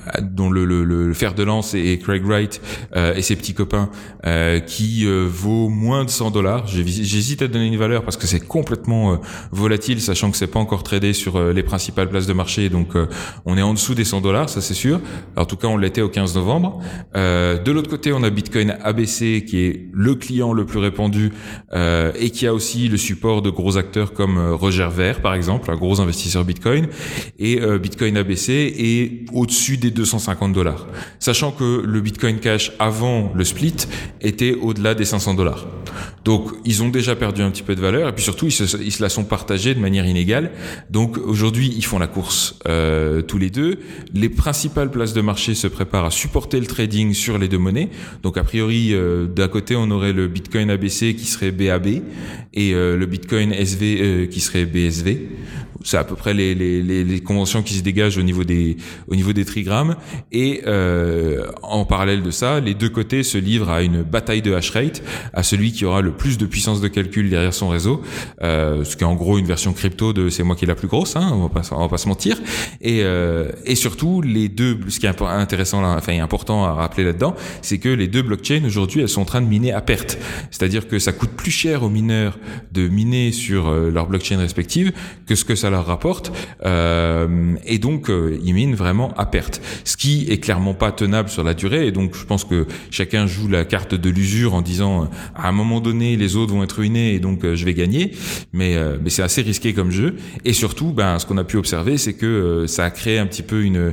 dont le fer de lance est Craig Wright et ses petits copains, qui vaut moins de $100. J'hésite à donner une valeur parce que c'est complètement volatile, sachant que c'est pas encore tradé sur les principales places de marché, donc on est en dessous des $100, ça c'est sûr. En tout cas, on l'était au 15 novembre. De l'autre côté, on a Bitcoin ABC qui est le client le plus répandu et qui a aussi le support de gros acteurs comme Roger Ver, par exemple, un gros investisseur Bitcoin. Et Bitcoin ABC est au-dessus des $250, sachant que le Bitcoin Cash avant le split était au-delà des $500. Donc ils ont déjà perdu un petit peu de valeur, et puis surtout ils se la sont partagés de manière inégale. Donc aujourd'hui ils font la course tous les deux. Les principales places de marché se préparent à supporter le trading sur les deux monnaies. Donc a priori d'un côté on aurait le Bitcoin ABC qui serait BAB et le Bitcoin SV qui serait BSV. C'est à peu près les conventions qui se dégagent au niveau des trigrammes. Et en parallèle de ça, les deux côtés se livrent à une bataille de hash rate, à celui qui aura le plus de puissance de calcul derrière son réseau, ce qui est en gros une version crypto de c'est moi qui est la plus grosse, hein, on va pas se mentir. Et surtout les deux, ce qui est intéressant là, enfin important à rappeler là-dedans, c'est que les deux blockchains aujourd'hui elles sont en train de miner à perte. C'est-à-dire que ça coûte plus cher aux mineurs de miner sur leur blockchain respective que ce que ça leur rapporte, et donc ils minent vraiment à perte, ce qui est clairement pas tenable sur la durée. Et donc je pense que chacun joue la carte de l'usure en disant à un moment donné les autres vont être ruinés et donc je vais gagner, mais c'est assez risqué comme jeu. Et surtout ce qu'on a pu observer, c'est que ça a créé un petit peu une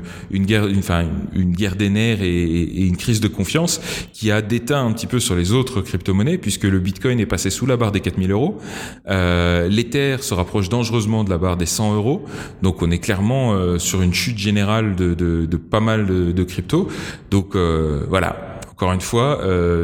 guerre des nerfs et une crise de confiance qui a déteint un petit peu sur les autres crypto-monnaies, puisque le Bitcoin est passé sous la barre des 4000 €. L'Ether se rapproche dangereusement de la barre des 100 €. Donc on est clairement sur une chute générale de pas mal de crypto. Donc voilà. Encore une fois,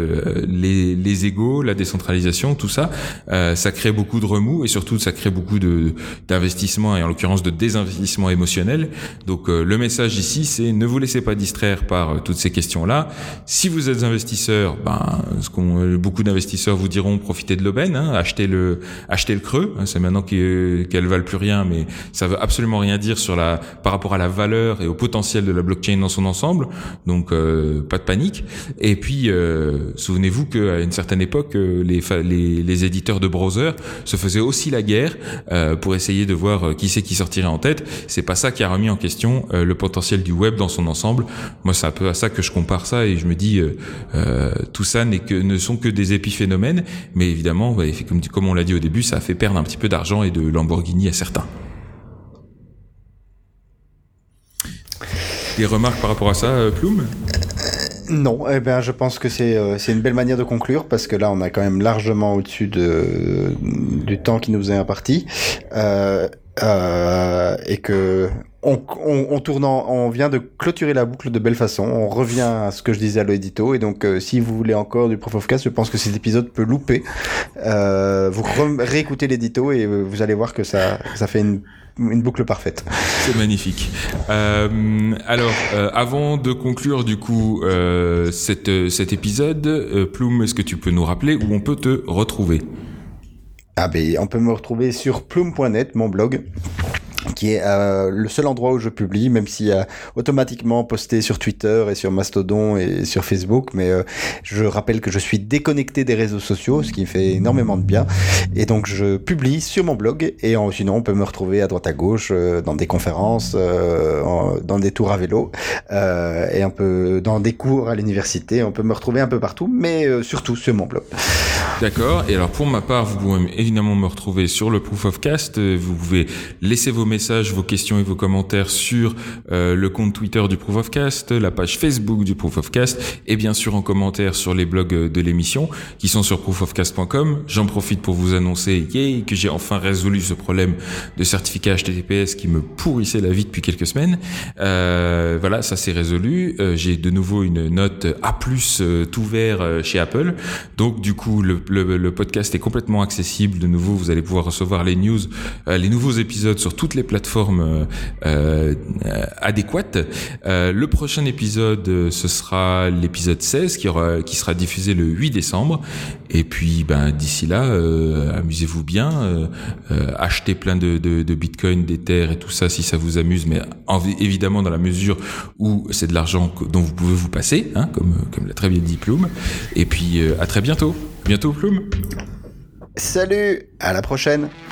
les égos, la décentralisation, tout ça, ça crée beaucoup de remous et surtout ça crée beaucoup d'investissement et en l'occurrence de désinvestissement émotionnel. Donc le message ici, c'est ne vous laissez pas distraire par toutes ces questions-là. Si vous êtes investisseur, beaucoup d'investisseurs vous diront profitez de l'aubaine, hein, achetez le creux. Hein, c'est maintenant qu'elle valent plus rien, mais ça veut absolument rien dire par rapport à la valeur et au potentiel de la blockchain dans son ensemble. Donc pas de panique. Et puis, souvenez-vous qu'à une certaine époque, les éditeurs de browsers se faisaient aussi la guerre pour essayer de voir qui c'est qui sortirait en tête. C'est pas ça qui a remis en question le potentiel du web dans son ensemble. Moi, c'est un peu à ça que je compare ça et je me dis tout ça ne sont que des épiphénomènes, mais évidemment, comme on l'a dit au début, ça a fait perdre un petit peu d'argent et de Lamborghini à certains. Des remarques par rapport à ça, Plume ? Non, je pense que c'est une belle manière de conclure parce que là on a quand même largement au-dessus du temps qui nous est imparti et que on vient de clôturer la boucle de belle façon. On revient à ce que je disais à l'édito et donc si vous voulez encore du Proof of Cast, je pense que cet épisode peut louper. Vous réécoutez l'édito et vous allez voir que ça fait une boucle parfaite. C'est magnifique. Alors, avant de conclure du coup cet épisode, Plume, est-ce que tu peux nous rappeler où on peut te retrouver ? On peut me retrouver sur plume.net, mon blog, qui est le seul endroit où je publie, même s'il y a automatiquement posté sur Twitter et sur Mastodon et sur Facebook, mais je rappelle que je suis déconnecté des réseaux sociaux, ce qui me fait énormément de bien, et donc je publie sur mon blog, et sinon on peut me retrouver à droite à gauche, dans des conférences, dans des tours à vélo, et un peu dans des cours à l'université. On peut me retrouver un peu partout, mais surtout sur mon blog. D'accord. Et alors pour ma part, vous pouvez évidemment me retrouver sur le Proof of Cast. Vous pouvez laisser vos messages, vos questions et vos commentaires sur le compte Twitter du Proof of Cast, la page Facebook du Proof of Cast et bien sûr en commentaire sur les blogs de l'émission qui sont sur proofofcast.com. J'en profite pour vous annoncer que j'ai enfin résolu ce problème de certificat HTTPS qui me pourrissait la vie depuis quelques semaines. Voilà, ça c'est résolu. J'ai de nouveau une note A+, tout vert chez Apple. Donc du coup le podcast est complètement accessible. De nouveau, vous allez pouvoir recevoir les news, les nouveaux épisodes sur toutes les plateformes plateformes adéquates. Le prochain épisode, ce sera l'épisode 16 qui sera diffusé le 8 décembre. Et puis d'ici là, amusez-vous bien, achetez plein de bitcoin, d'ether et tout ça si ça vous amuse, mais évidemment dans la mesure où c'est de l'argent dont vous pouvez vous passer, hein, comme l'a très bien dit Plume. Et puis à très bientôt. Bientôt Plume. Salut, à la prochaine.